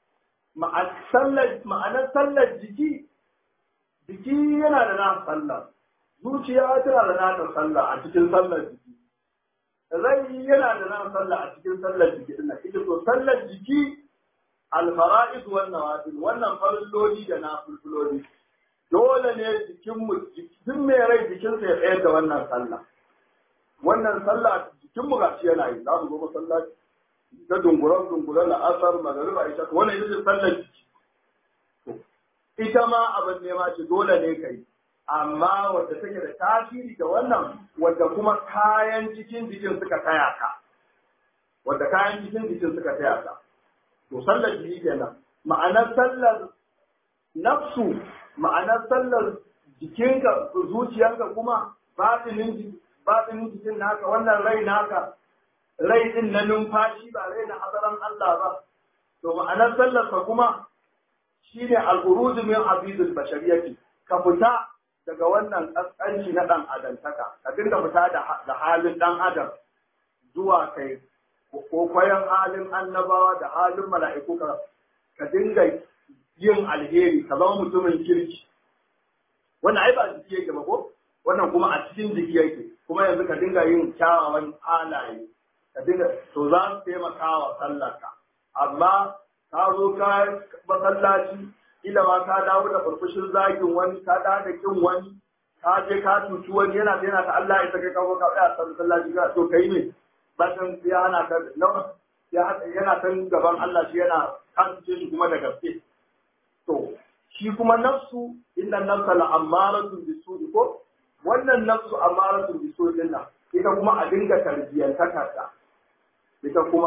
ma'anar sallar jiki yana da na sallah zuciya tana da nata sallah a cikin sallar jiki rai yana da na sallah a cikin sallar jiki din ita to sallar jiki alfara'id wan nawafil wannan farilloli da nafiloli dole ne jikin mu duk mai rai jikin sa ya tsayar da wannan sallah jikin mu gashi yana yi za mu zo masallaci da dunguran la asar magariba isha wannan ita ce sallar jiki ita ma abin nema ce dole ne kai amma wadda take da tasiri da wannan wadda kuma kayan cikin jikin suka taya ka to sallar jiki kenan ma'anar sallar nafsu ma'anar sallar jikinka zuciyarka kuma batinin jikin naka wannan rai din na numfashi ba rai na hadaran Allah ba to ma'anar sallarsa kuma shine al-khuruj min abidul bashariyati ka fita daga wannan kaskanci na dan adantaka ka dinga fita da halin dan adam zuwa kai ko koyan halin annabawa da halin mala'iku ka dinga yin alheri ka zama mutumin kirki wannan ai ba jiki yake ba ko wannan kuma a cikin jiki yake kuma yanzu ka dinga yin kyawawan halaye ka dinga to za su taimaka wa sallarka amma ka zo ka masallaci ila ma ka dawo da farfashin zagin wani ka dawo da kin wani ka je ka tuci wani yana ta Allah ya saka kawo ka tsaya masallaci ka to kai ne bayan ya hana ka yana kan gaban Allah shi yana kance shi kuma da gaske to shi kuma nafsu inna nafsa la'ammaratun bisu'i ko wannan nafsu ammaratun bisu'i din nan ita kuma a dinga tarbiyyantaka ta ita kuma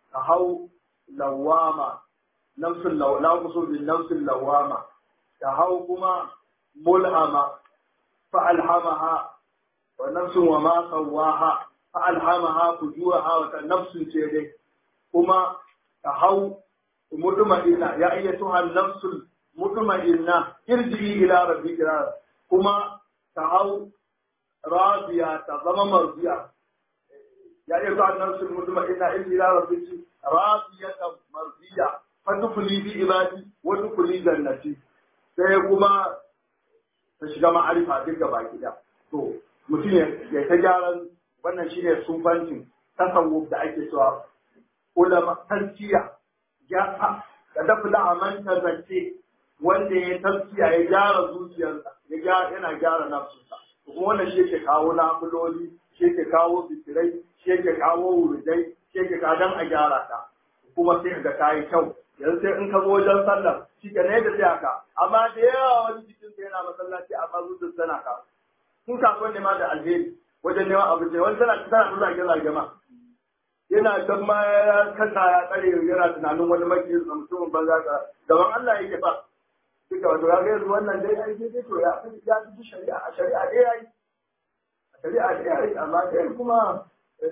ka hau lawama nafsul lawama kusur bin nafsul lawama ka hau kuma mulhama fa alhamaha wa nafsun wa ma sawaha fa alhamaha fujuraha wa nafsun ce dai kuma ka hau mutma'inna ya ayyatuha nafsul mutma'inna irji ila rabbika kuma ka hau radiya ta zama mardiya ya ayyatuha nafsul mutma'inna irji ila rabbika radiyatan mardiya fadkhuli bi ibadi wa dkhuli jannati sai kuma ta shiga ma'arifa duk gaba gida to mutum ya ta gyaran wannan shine sufancin tasawuf da ake cewa ulama tazkiya ya ka dafa da amanta zance wanda ya tazkiya ya gyara zuciyarsa yana gyara nafsunsa kuma wannan shi yake kawo nafiloli shi yake kawo bitirai shi yake kawo wurdai shi yake kadan a gyara ta kuma sai ka ga kyau yanzu sai in ka zo wajen sallar shi ka ne da sai haka amma da yawa wani cikin sa yana masallaci amma zuciyar tana ka kun kasuwan ne ma da alheri wajen neman abinci wani tana zage zage ma yana can ma ya kasa ya tsare yana tunanin wani makiyar da mutumin banza ka gaban Allah yake ba duka wato ya ga yanzu wannan dai ai dai to ya fi shari'a a shari'a dai yayi a shari'a dai yayi amma dai kuma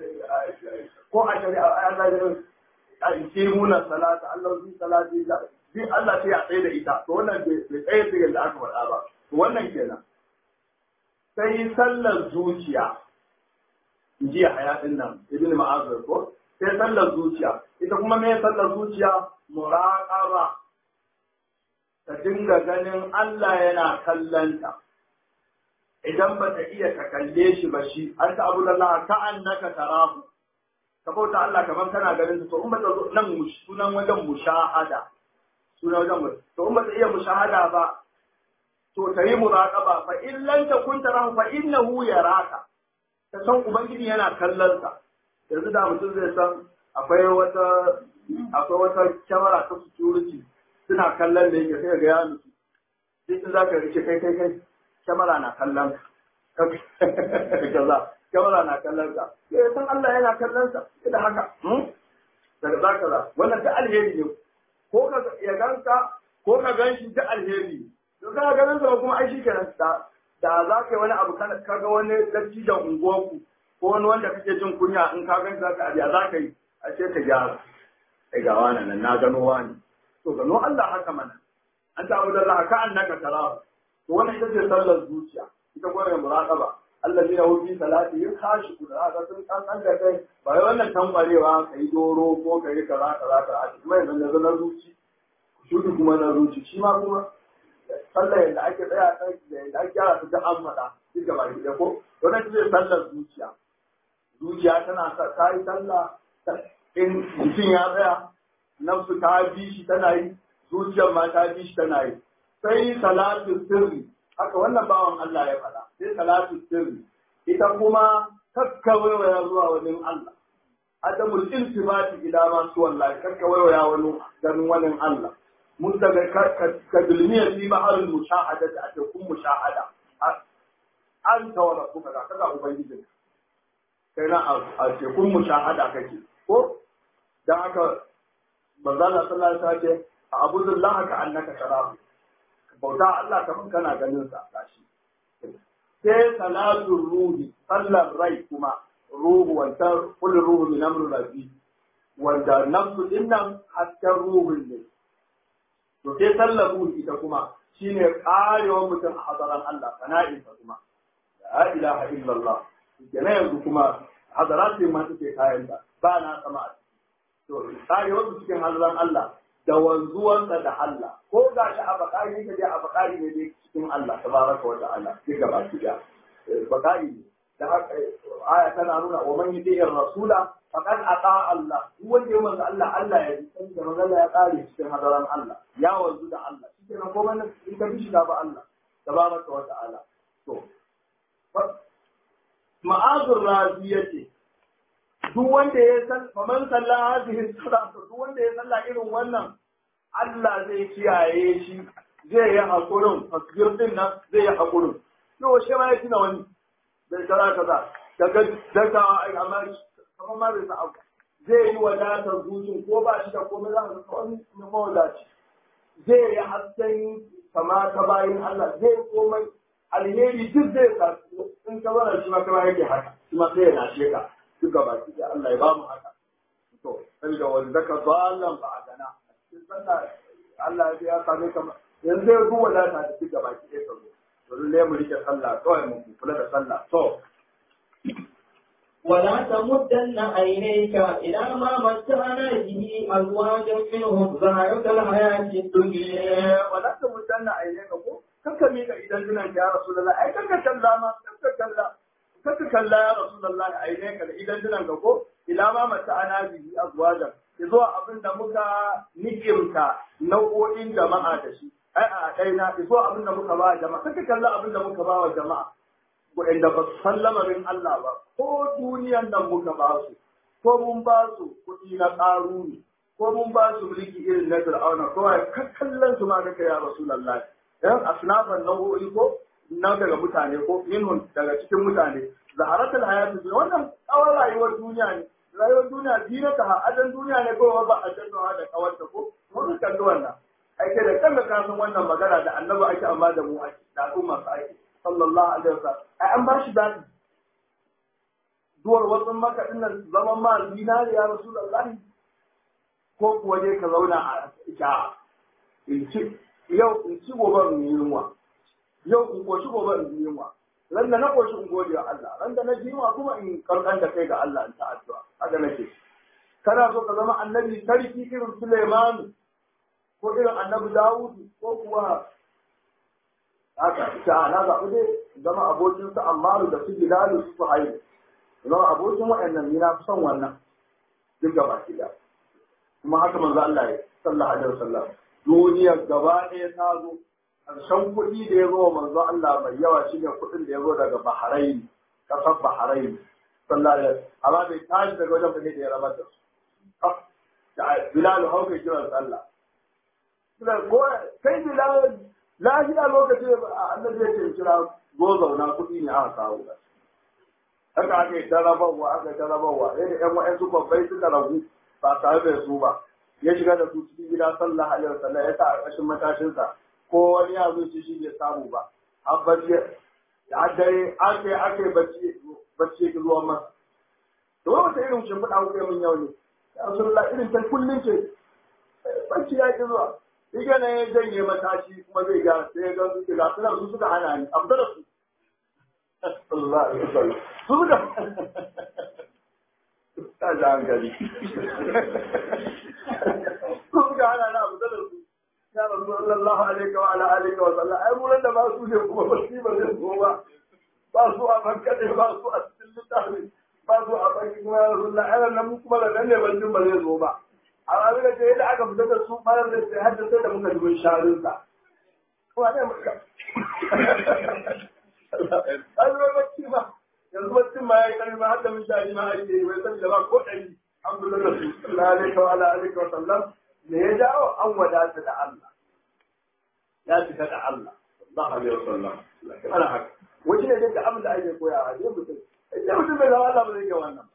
ko a shari'a ya zai muna salata Allah zai salati bi Allah sai ya tsaye da ita to wannan bai tsaye da yadda aka faɗa ba to wannan kenan sai sallar zuciya jiya hayatin nan ibn ma'azir ko sai sallar zuciya ita kuma me sallar zuciya muraqaba ta dinga ganin Allah yana kallanta idan ba ta iya ta kalle shi ba shi an ta abu Allah ka annaka tarahu ka bauta Allah kamar kana ganin to in ba ta zo nan sunan wajen mushahada sunan wajen to in ba ta iya mushahada ba to ta yi muraqaba fa in lam takun tarahu fa innahu yaraka ta san ubangiji yana kallon sa yanzu da mutum zai san akwai wata kyamara ta security suna kallon da yake sai ga ya mutu sai za ka rike kai kyamara na kallon kaza kyamara na kallon sa sai san Allah yana kallon sa da haka daga za ka za wannan ta alheri ne ko ka ya ganka ko ka ganshi ta alheri to kana ganin sa kuma ai shi kenan da za ka yi wani abu ka ga wani dattijan unguwarku ko wani wanda kake jin kunya in ka gani za ka abiya za ka yi a ce ka gyara ai ga wani nan na gano wani to gano Allah haka mana an ta abu da Allah ka annaka tara to wannan ita ce sallar zuciya ita kuma mai muraqaba Allah ne ya wuce salati yin kashi kula ga sun kan da kai ba wai wannan tambarewa kai doro ko kai kaza a cikin mai nan na zuci shudu kuma na zuci shi ma kuma sallar yadda ake tsaya da yadda ake gyara ta an faɗa duk gaba da ko wannan ita ce sallar zuciya zuciya tana ta yi sallah in mutum ya tsaya nafsu ta bi shi tana yi zuciyar ma ta bi shi tana yi sai salatu sirri haka wannan bawan Allah ya faɗa sai salatu sirri ita kuma kakkawaiwaya zuwa wani Allah adamul iltifati ila ma su wallahi kakkawaiwaya wani ganin wani Allah mun daga ka dulmiya fi baharul mushahada da ake kun mushahada an tawara kuka da kaza ubangiji kai na a tekun mushahada kake ko dan haka manzo Allah sallallahu alaihi wasallam ce abudullah ka annaka tarahu bauta Allah kamar kana ganin sa gashi sai salatul ruhi sallar rai kuma ruhu wanda kullu ruhu min amri rabbi wanda nafsu dinnan hatta ruhun ne to sai sallar ruhi ita kuma shine karewar mutum a hadaran Allah sana'in sa kuma la ilaha illallah kenan yanzu kuma hadarat ma take kayan da ba na sama to karewar cikin hadaran Allah da wanzuwansa da Allah ko ga shi a bakari ne a bakari ne dai cikin Allah tabaraka wa ta'ala duka baki da bakari ne da haka aya tana nuna wa man yudi rasula faqad ata Allah duk wanda ya manzo Allah Allah ya san da manzo Allah ya kare cikin hadaran Allah ya wanzu da Allah shi kenan ko man in ka bi shi da ba Allah tabaraka wa ta'ala to ma'azur raziyati duk wanda ya san faman sallah hadhihi salat duk wanda ya salla irin wannan Allah zai kiyaye shi zai yi hakurin fasgir din nan zai yi hakurin to shi ma ya tuna wani bai kaza daga ai amma kamar ma bai sa abu zai yi wadatar zuci ko ba shi da komai za ka ga kawai na mawadaci zai yi hasken kama ta bayin Allah zai komai alheri duk zai sa in ka zara shi ma kama yake haka shi ma sai ya nashe ka duk gaba ki Allah ya ba mu haka to saboda wanda zaka zallan ba a gana cikin sallah Allah ya same ka yanzu zai duk wadata da duk gaba ki ka zo to lalle mu rike sallah kawai mu kula da sallah to ولا تمدن عينيك إلى ما متعنا به أزواجا منهم زهرة الحياة الدنيا ولا تمدن عينيك ko kanka mika idan dunan ya rasulullah ai kanka kalla ma kanka kalla ya rasulullah aineka da idan dunan ka ko ila ma mata'ana bihi azwajan yazo abin da muka nikimta nau'o'in jama'a da shi ai a kaina yazo abin da muka ba jama'a kanka kalla abin da muka ba wa jama'a waɗanda ba su san lamarin Allah ba, ko duniyan nan muka ba su, ko mun ba su kuɗi na ƙaruni, ko mun ba su mulki irin na Fir'auna, ko ai kallon su ma kaka ya Rasulullahi. Yan asnafan nau'o'i ko na daga mutane ko minhun daga cikin mutane. Zaharatul hayatu dunya wannan kawar rayuwar duniya ne. Rayuwar duniya zinata ha adan duniya ne ko ba a danno ha da kawarta ko mun kalli wannan. Ai kai da kanka ka san wannan magana da Annabi ake amma da mu ake da al'umma sa ake. Sallallahu alaihi wasallam ai an bashi dadi duwar wasu maka dinnan zaman ma zinari ya rasulullahi ko kuwa dai ka zauna a ita in ci yau in ci gobe in yunwa yau in koshi gobe in yunwa ran da na koshi in gode wa Allah ran da na ji yunwa kuma in karkan da kai ga Allah in ta addu'a haka nake kana so ka zama annabi sarki irin Sulaiman ko irin annabi Dawud ko kuwa haka ta na zaɓi dai zama abokin su Ammaru da su Bilalu su Suhaibu zama abokin waɗannan ni na fi son wannan duk gaba ki da kuma haka manzo Allah ya sallallahu alaihi wasallam duniya gaba ɗaya ta zo ƙarshen kuɗi da ya zo manzo Allah mai yawa shine kuɗin da ya zo daga Bahrain kasar Bahrain sallallahu alaihi amma bai tashi daga wajen bane da ya rabar da su Bilalu hauka kiran sallah ko kai Bilalu lafiya lokacin annabi ya ce kira go zauna kuɗi ne aka kawo haka aka yi tarabawa sai da ƴan wa'ansu babbai suka ragu ba tare da su ba ya shiga da su cikin gida sallallahu alaihi wasallam ya sa a ƙarshen matashinsa ko wani ya zo shi bai samu ba har bacci a dare ake bacci ki zuwa masa to wata irin shimfiɗa kuka min yau ne ya rasulullah irin ta kullum ce bacci ya ki zuwa shi ne ya janye matashi kuma zai ga sai ya ga su ga su suka hana ni abu da su Allah ya sallu su da ta ji hankali su suka hana na abu da su ya rasu sallallahu alaihi wa ala alihi wa sallam ai mulan da ba su ne kuma ba su ba zai zo ba su a bankade ba su a cikin littafi ba su a banki kuma ya rasu ai nan kuma da nan ne ban ba zai zo ba a abin da yadda aka fita da su farar da sai haddasa da muka dubin sharinsa kuma ne muka an zo bacci ba yanzu baccin ma ya yi karfi har da mun shari ma ake yi bai sani da ba ko ɗari an fita da su sallallahu alaihi wa sallam me ya jawo an wadata da Allah ya fita da Allah sallallahu alaihi wa sallam ana haka wace ne dai da abin da ake koyawa ne mutum idan mutum bai zama Allah ba zai ga wannan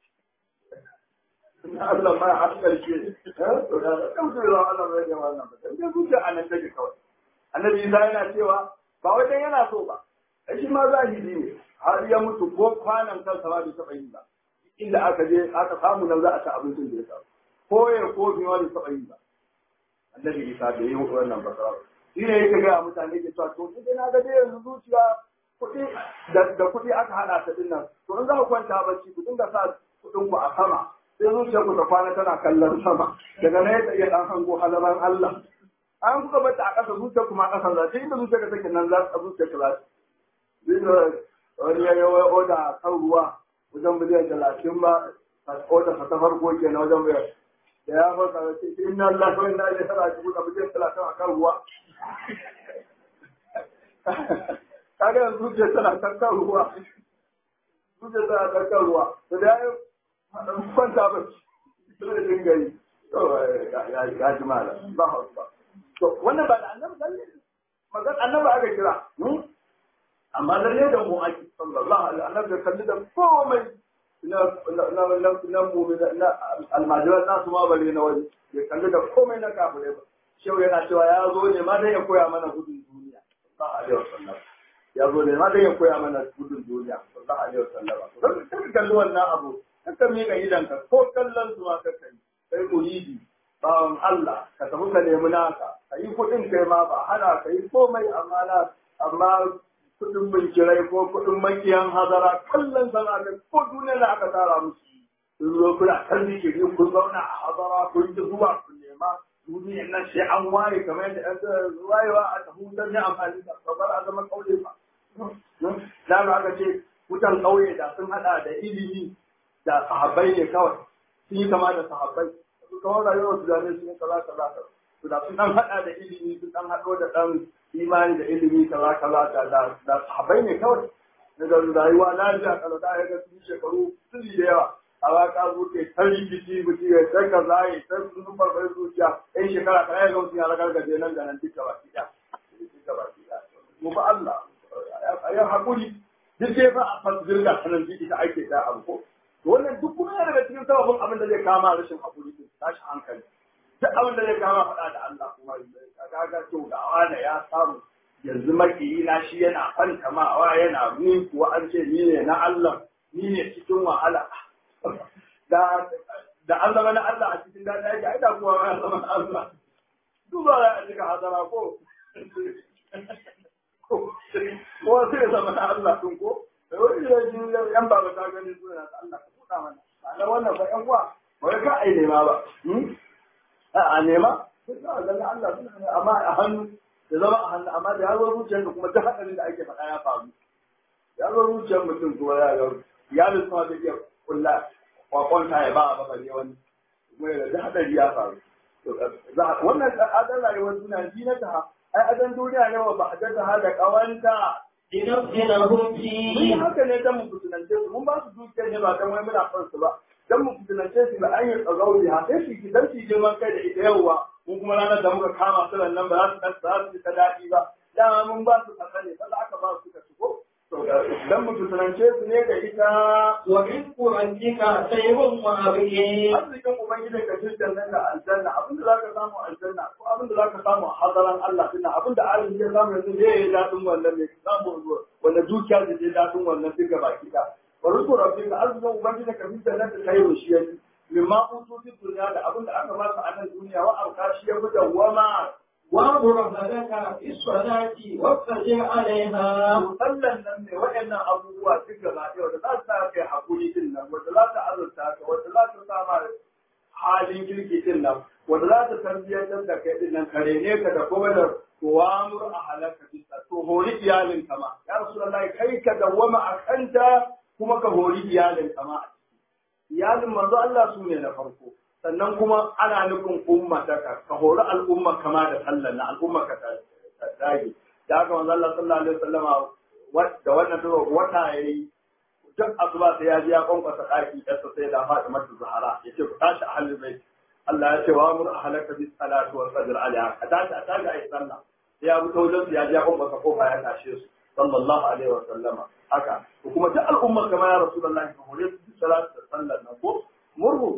Allah ma a ƙarshe to da mutum bai zama Allah ba zai ga wannan ba dan zuciya anan take kawai annabi Isa yana cewa ba wai dan yana so ba shi ma zahiri ne har ya mutu ko kwanan kansa ba bai taɓa yi ba inda aka je aka samu nan za a ci abincin da ya samu ko ya ko bai wani taɓa yi ba annabi Isa bai yi wannan ba shi ne yake ga mutane ke cewa to idan na ga dai yanzu zuciya kuɗi da kuɗi aka hada ta dinnan to in za ku kwanta bacci ku dinga sa kuɗin ku a sama sai zuciyar ku ta kwana tana kallon sama daga nan ya iya dan hango halaran Allah an kuka bata a ƙasa zuciyar kuma a ƙasa za ta inda zuciyar ka take nan za ta zuciyar ka za ta wani ya yi oda kan ruwa wajen miliyan 30 ba oda ta farko kenan wajen miliyan da ya farka da ce inna Allah wa inna ilaihi raji'un da miliyan 30 a kan ruwa kaga yanzu zuciya tana kankan ruwa zuciya tana kankan ruwa to da ya kwanta ba su da dinga yi ya ji mala ba hausa to wannan ba da annabi magana annabi aka kira amma lalle da mu ake sallallahu alaihi wasallam da kalli da komai na almajiran nasu ma bare na waje bai kalli da komai na kafirai ba shehu yana cewa ya zo ne ma dai ya koya mana gudun duniya sallallahu alaihi wasallam ya zo ne ma dai ya koya mana gudun duniya sallallahu alaihi wasallam don ka kalli wannan abu ka miƙa idanka ko kallon su ma ka kai muridi bawan Allah ka tafi ka nemi naka ka yi kuɗin kai ma ba hana ka yi komai amma kuɗin binkirai ko kuɗin makiyan hazara kallon sana da ko duniya da aka tara musu sun zo kuna kan zikiri kun zauna a hazara kun ji zuwa kun nema duniyan nan sai an waye kamar yadda yan wayewa a tafi don yin amfani da sabar a zama ƙauye ba. Da aka ce mutan ƙauye da sun haɗa da ilimi da sahabbai ne kawai sun yi kama da sahabbai su kawai rayuwar su zane sun yi kaza su da sun dan hada da ilimi sun dan hado da dan imani da ilimi kaza da sahabbai ne kawai daga rayuwa lafiya kalau da ya ga su shekaru sun da yawa a waka zuke ta rikici buci ya sai ka zai sai sun farfar zuciya ɗan shekara ta ya ga wasu yara gargaje nan da nan duka baki ɗaya mu ba Allah ya haƙuri duk dai ba a fasirga sanan ita ake ta abu ko wannan duk kuma yana daga cikin sababin abin da zai kama rashin haƙuri din tashi hankali duk abin da zai kama faɗa da Allah kuma kaga to da wani ya samu yanzu makiyi na shi yana fantamawa yana ni kuwa an ce ni ne na Allah ni ne cikin wahala da an zama na Allah a cikin dada yake ai da kuwa ya zama na Allah duk ba za a cika hazara ko sai ya zama na Allah din ko da wani da yan baba ta gani suna da Allah ka buɗa mana na wannan ba yan uwa ba wai ka ai nema ba a nema sai ka ga Allah suna amma a hannu da zama a hannu amma da ya zo zuciyar da kuma ta hadarin da ake faɗa ya faru ya zo zuciyar mutum kuma ya ga ya lissa da ke kulla kwakwanta ya ba a baka ne wani kuma da hadari ya faru wannan adan rayuwar suna zinata ai adan duniya ne wa ba a da kawanta لنفتنهم فيه. mun haka ne dan mu fitinance su mun ba su dukiyar ne ba dan wai muna son su ba dan mu fitinance su ba an yi tsagauri ha sai shi dan shi girman kai da ita yawa mun kuma ranar da muka kama su nan ba za su ta daɗi ba dama mun ba su kasa ne sai aka ba su ka shigo dan mu fitinance su ne da ita wa rizqu rabbika khayrun wa abqi. arzikin ubangiji ka shi nan da aljanna abinda zaka samu aljanna ko abinda zaka samu hadaran Allah dinnan abinda alim ya samu yanzu zai yi dadin wannan ne samu wanda dukiya da zai dadin wannan duka baki da wa rizqu rabbika arzikin ubangiji ka shi nan da khayrun shi yake mimma ututi dunya da abinda aka ba su a nan duniya wa alkashi ya fi wama وَأَمُرَ لَكَ بِالصَّلَاةِ وَاتَّجِعْ عَلَيْهَا. musallan nan ne waɗannan abubuwa duk gaba ɗaya wanda za su sa kai hakuri din nan wanda za ta azurta ka wanda za ta sama halin kirki din nan wanda za ta tarbiyyantar da kai din nan kare ne ka da kuma da wamur a halaka bisa to hori iyalin kama ya rasulullahi kai ka dawwama a kanta kuma ka hori iyalin kama a ciki iyalin manzo Allah su ne na farko sannan kuma ana nufin ummataka ka hori al'umma kama da sallan na al'umma ka ta dage da haka manzo Allah sallallahu alaihi wasallama da wannan to wata yayi duk asuba sai ya ji ya kwankwasa daki da sai da Fatima Zahra yace ku tashi ahlul bait Allah ya ce wa amur ahlaka bis salati wal fajr alaiha a tashi ayi sallah sai ya fito wajen ya ji ya kwankwasa kofa ya tashe su sallallahu alaihi wasallama haka kuma duk al'umma kama ya rasulullahi ka hore su salati da sallar nan ko murhu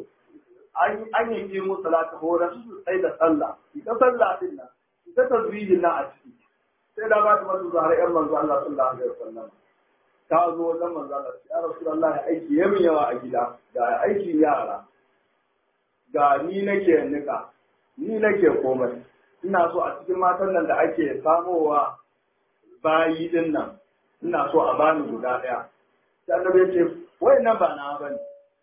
an yanke mu salata horar su sai da sallah ita sallah din nan ita tasbihin nan a ciki sai da ba ta masu zahara yan manzo Allah sallallahu alaihi wasallam ta zo wajen manzo Allah ya rasulullah aiki yamin yawa a gida ga aikin yara ga ni nake nika ni nake komai ina so a cikin matan nan da ake samowa bayi din nan ina so a bani guda daya sai annabi ya ce wayannan ba na bane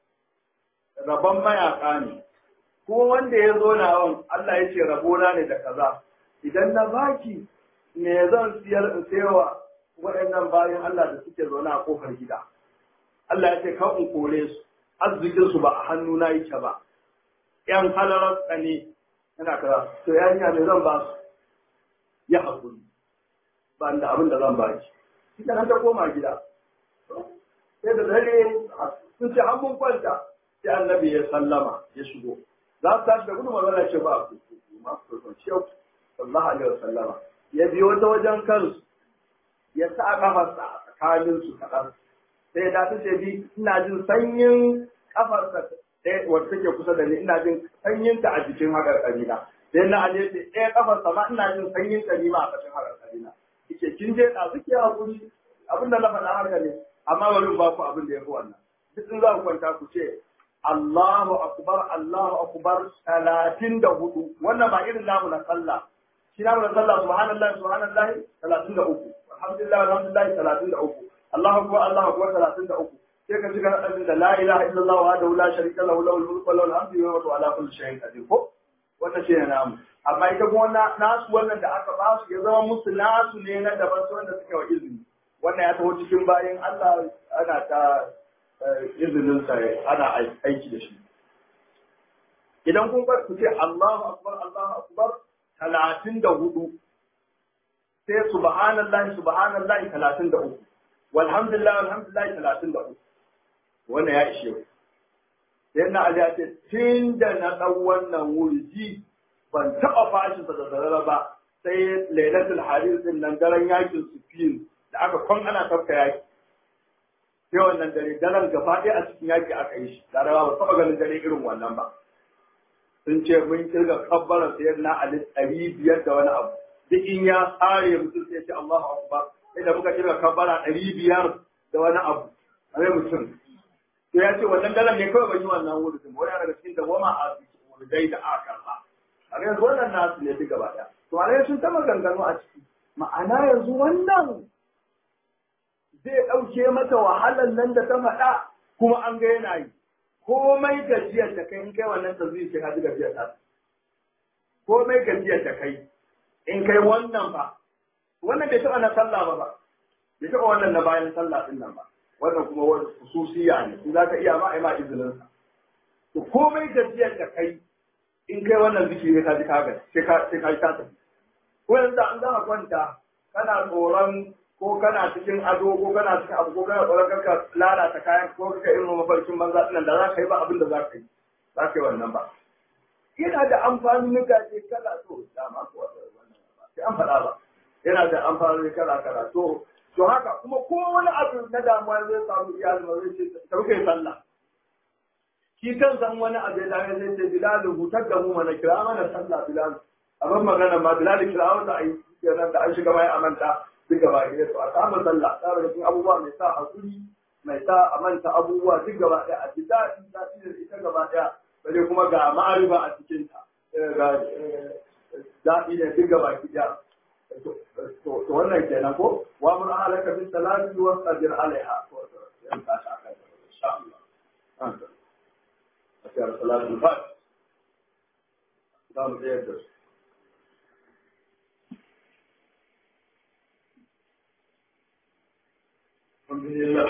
rabon mayaka ne kuma wanda ya zo na wan Allah ya ce rabona ne da kaza idan na baki me zan siyar in sayawa waɗannan bayan Allah da suke zaune a kofar gida Allah ya ce kan in kore su arzikin su ba a hannu na yake ba yan halarar tsane yana kaza to yanya me zan ba su ya hakuri ba da abin da zan baki idan ta koma gida sai da dare sun ce an mun kwanta sai annabi ya sallama ya shigo za su tashi da gudu magana ce ba ku ma ku kwanciya sallallahu alaihi wasallama ya biyo ta wajen kansu ya sa kafarsa a tsakanin su kaɗan sai da ta ce bi ina jin sanyin kafarsa ɗaya wanda take kusa da ni ina jin sanyinta a jikin haƙarƙari na sai na aje ce ɗaya kafarsa ma ina jin sanyinta ni ma a ƙashin haƙarƙari na yake kin je ɗazu ki hakuri abin da na faɗa haka ne amma bari in ba ku abin da ya fi wannan duk in za ku kwanta ku ce Allahu akbar 34 wannan ba irin namu na sallah shi namu na sallah subhanallahi 33 alhamdulillah 33 Allahu akbar 33 sai ka shiga hadin da la ilaha illallah wa la sharika lahu lahul mulku wa lahul hamdu wa huwa ala kulli shay'in qadir ko wannan shi ne namu amma ita kuma nasu wannan da aka ba su ya zama musu nasu ne na daban su wanda suke wa izini wannan ya taho cikin bayan Allah ana ta izinin sa ana aiki da shi idan kun bar ku ce Allahu akbar 34 sai subhanallahi 33 walhamdulillah 33 wannan ya ishe ku sai na Ali ya ce tun da na ɗan wannan wurji ban taɓa fashin sa da zarara ba sai lailatul harir din nan daren yakin sufin da aka kwan ana tafka yaki sai wannan daren gaba ɗaya a cikin yaki aka yi shi larabawa ba taɓa ganin dare irin wannan ba sun ce mun kirga kabbarar sayar na Ali 500 da wani abu duk in ya tsare mutum sai ya ce Allahu akbar sai da muka kirga kabbara 500 da wani abu a zai mutum to ya ce wannan dalar ne kawai ban yi wannan wurin wani daga cikin dawama a wurdai da aka karba a yanzu wannan nasu ne duk gaba ɗaya to a sun ta maganganu a ciki ma'ana yanzu wannan zai ɗauke mata wahalar nan da ta faɗa kuma an ga yana yi komai gajiyar da kai in kai wannan ta zai ka ji gajiyar ta komai gajiyar da kai in kai wannan ba wannan bai taɓa na sallah ba bai taɓa wannan na bayan sallah ɗin nan ba wannan kuma wani hususiya ne in za ka iya ma a yi ma izinin sa to komai gajiyar da kai in kai wannan zikiri ka ji kaga sai ka yi tafi ko yanzu an za ka kwanta kana tsoron ko kana cikin ado ko kana cikin abu ko kana tsoron ka lalata kayan ko ka irin mafarkin banza ɗin da za ka yi ba abin da za ka yi wannan ba yana da amfani nuka ce kala to dama ko wannan ba sai an faɗa ba yana da amfani kala to haka kuma ko wani abu na damuwa zai samu iyali ma zai ce ta kai sallah shi kan san wani abu ya dame zai ce Bilal hutar da mu mana kira mana sallah Bilal abin magana ma Bilal kira wanda ai kenan da an shiga mai amanta duk gaba ɗaya to a samu sallah ta daga cikin abubuwa mai sa hakuri mai sa a manta abubuwa duk gaba ɗaya a ji daɗi da ita gaba ɗaya bare kuma ga ma'arifa a cikin ta ga daɗi ne duk gaba ɗaya to wannan kenan ko wa mun alaka bis salati wa sajir alaiha to yan ta ta kai insha Allah asiyar salatu fa da mu tsayar da su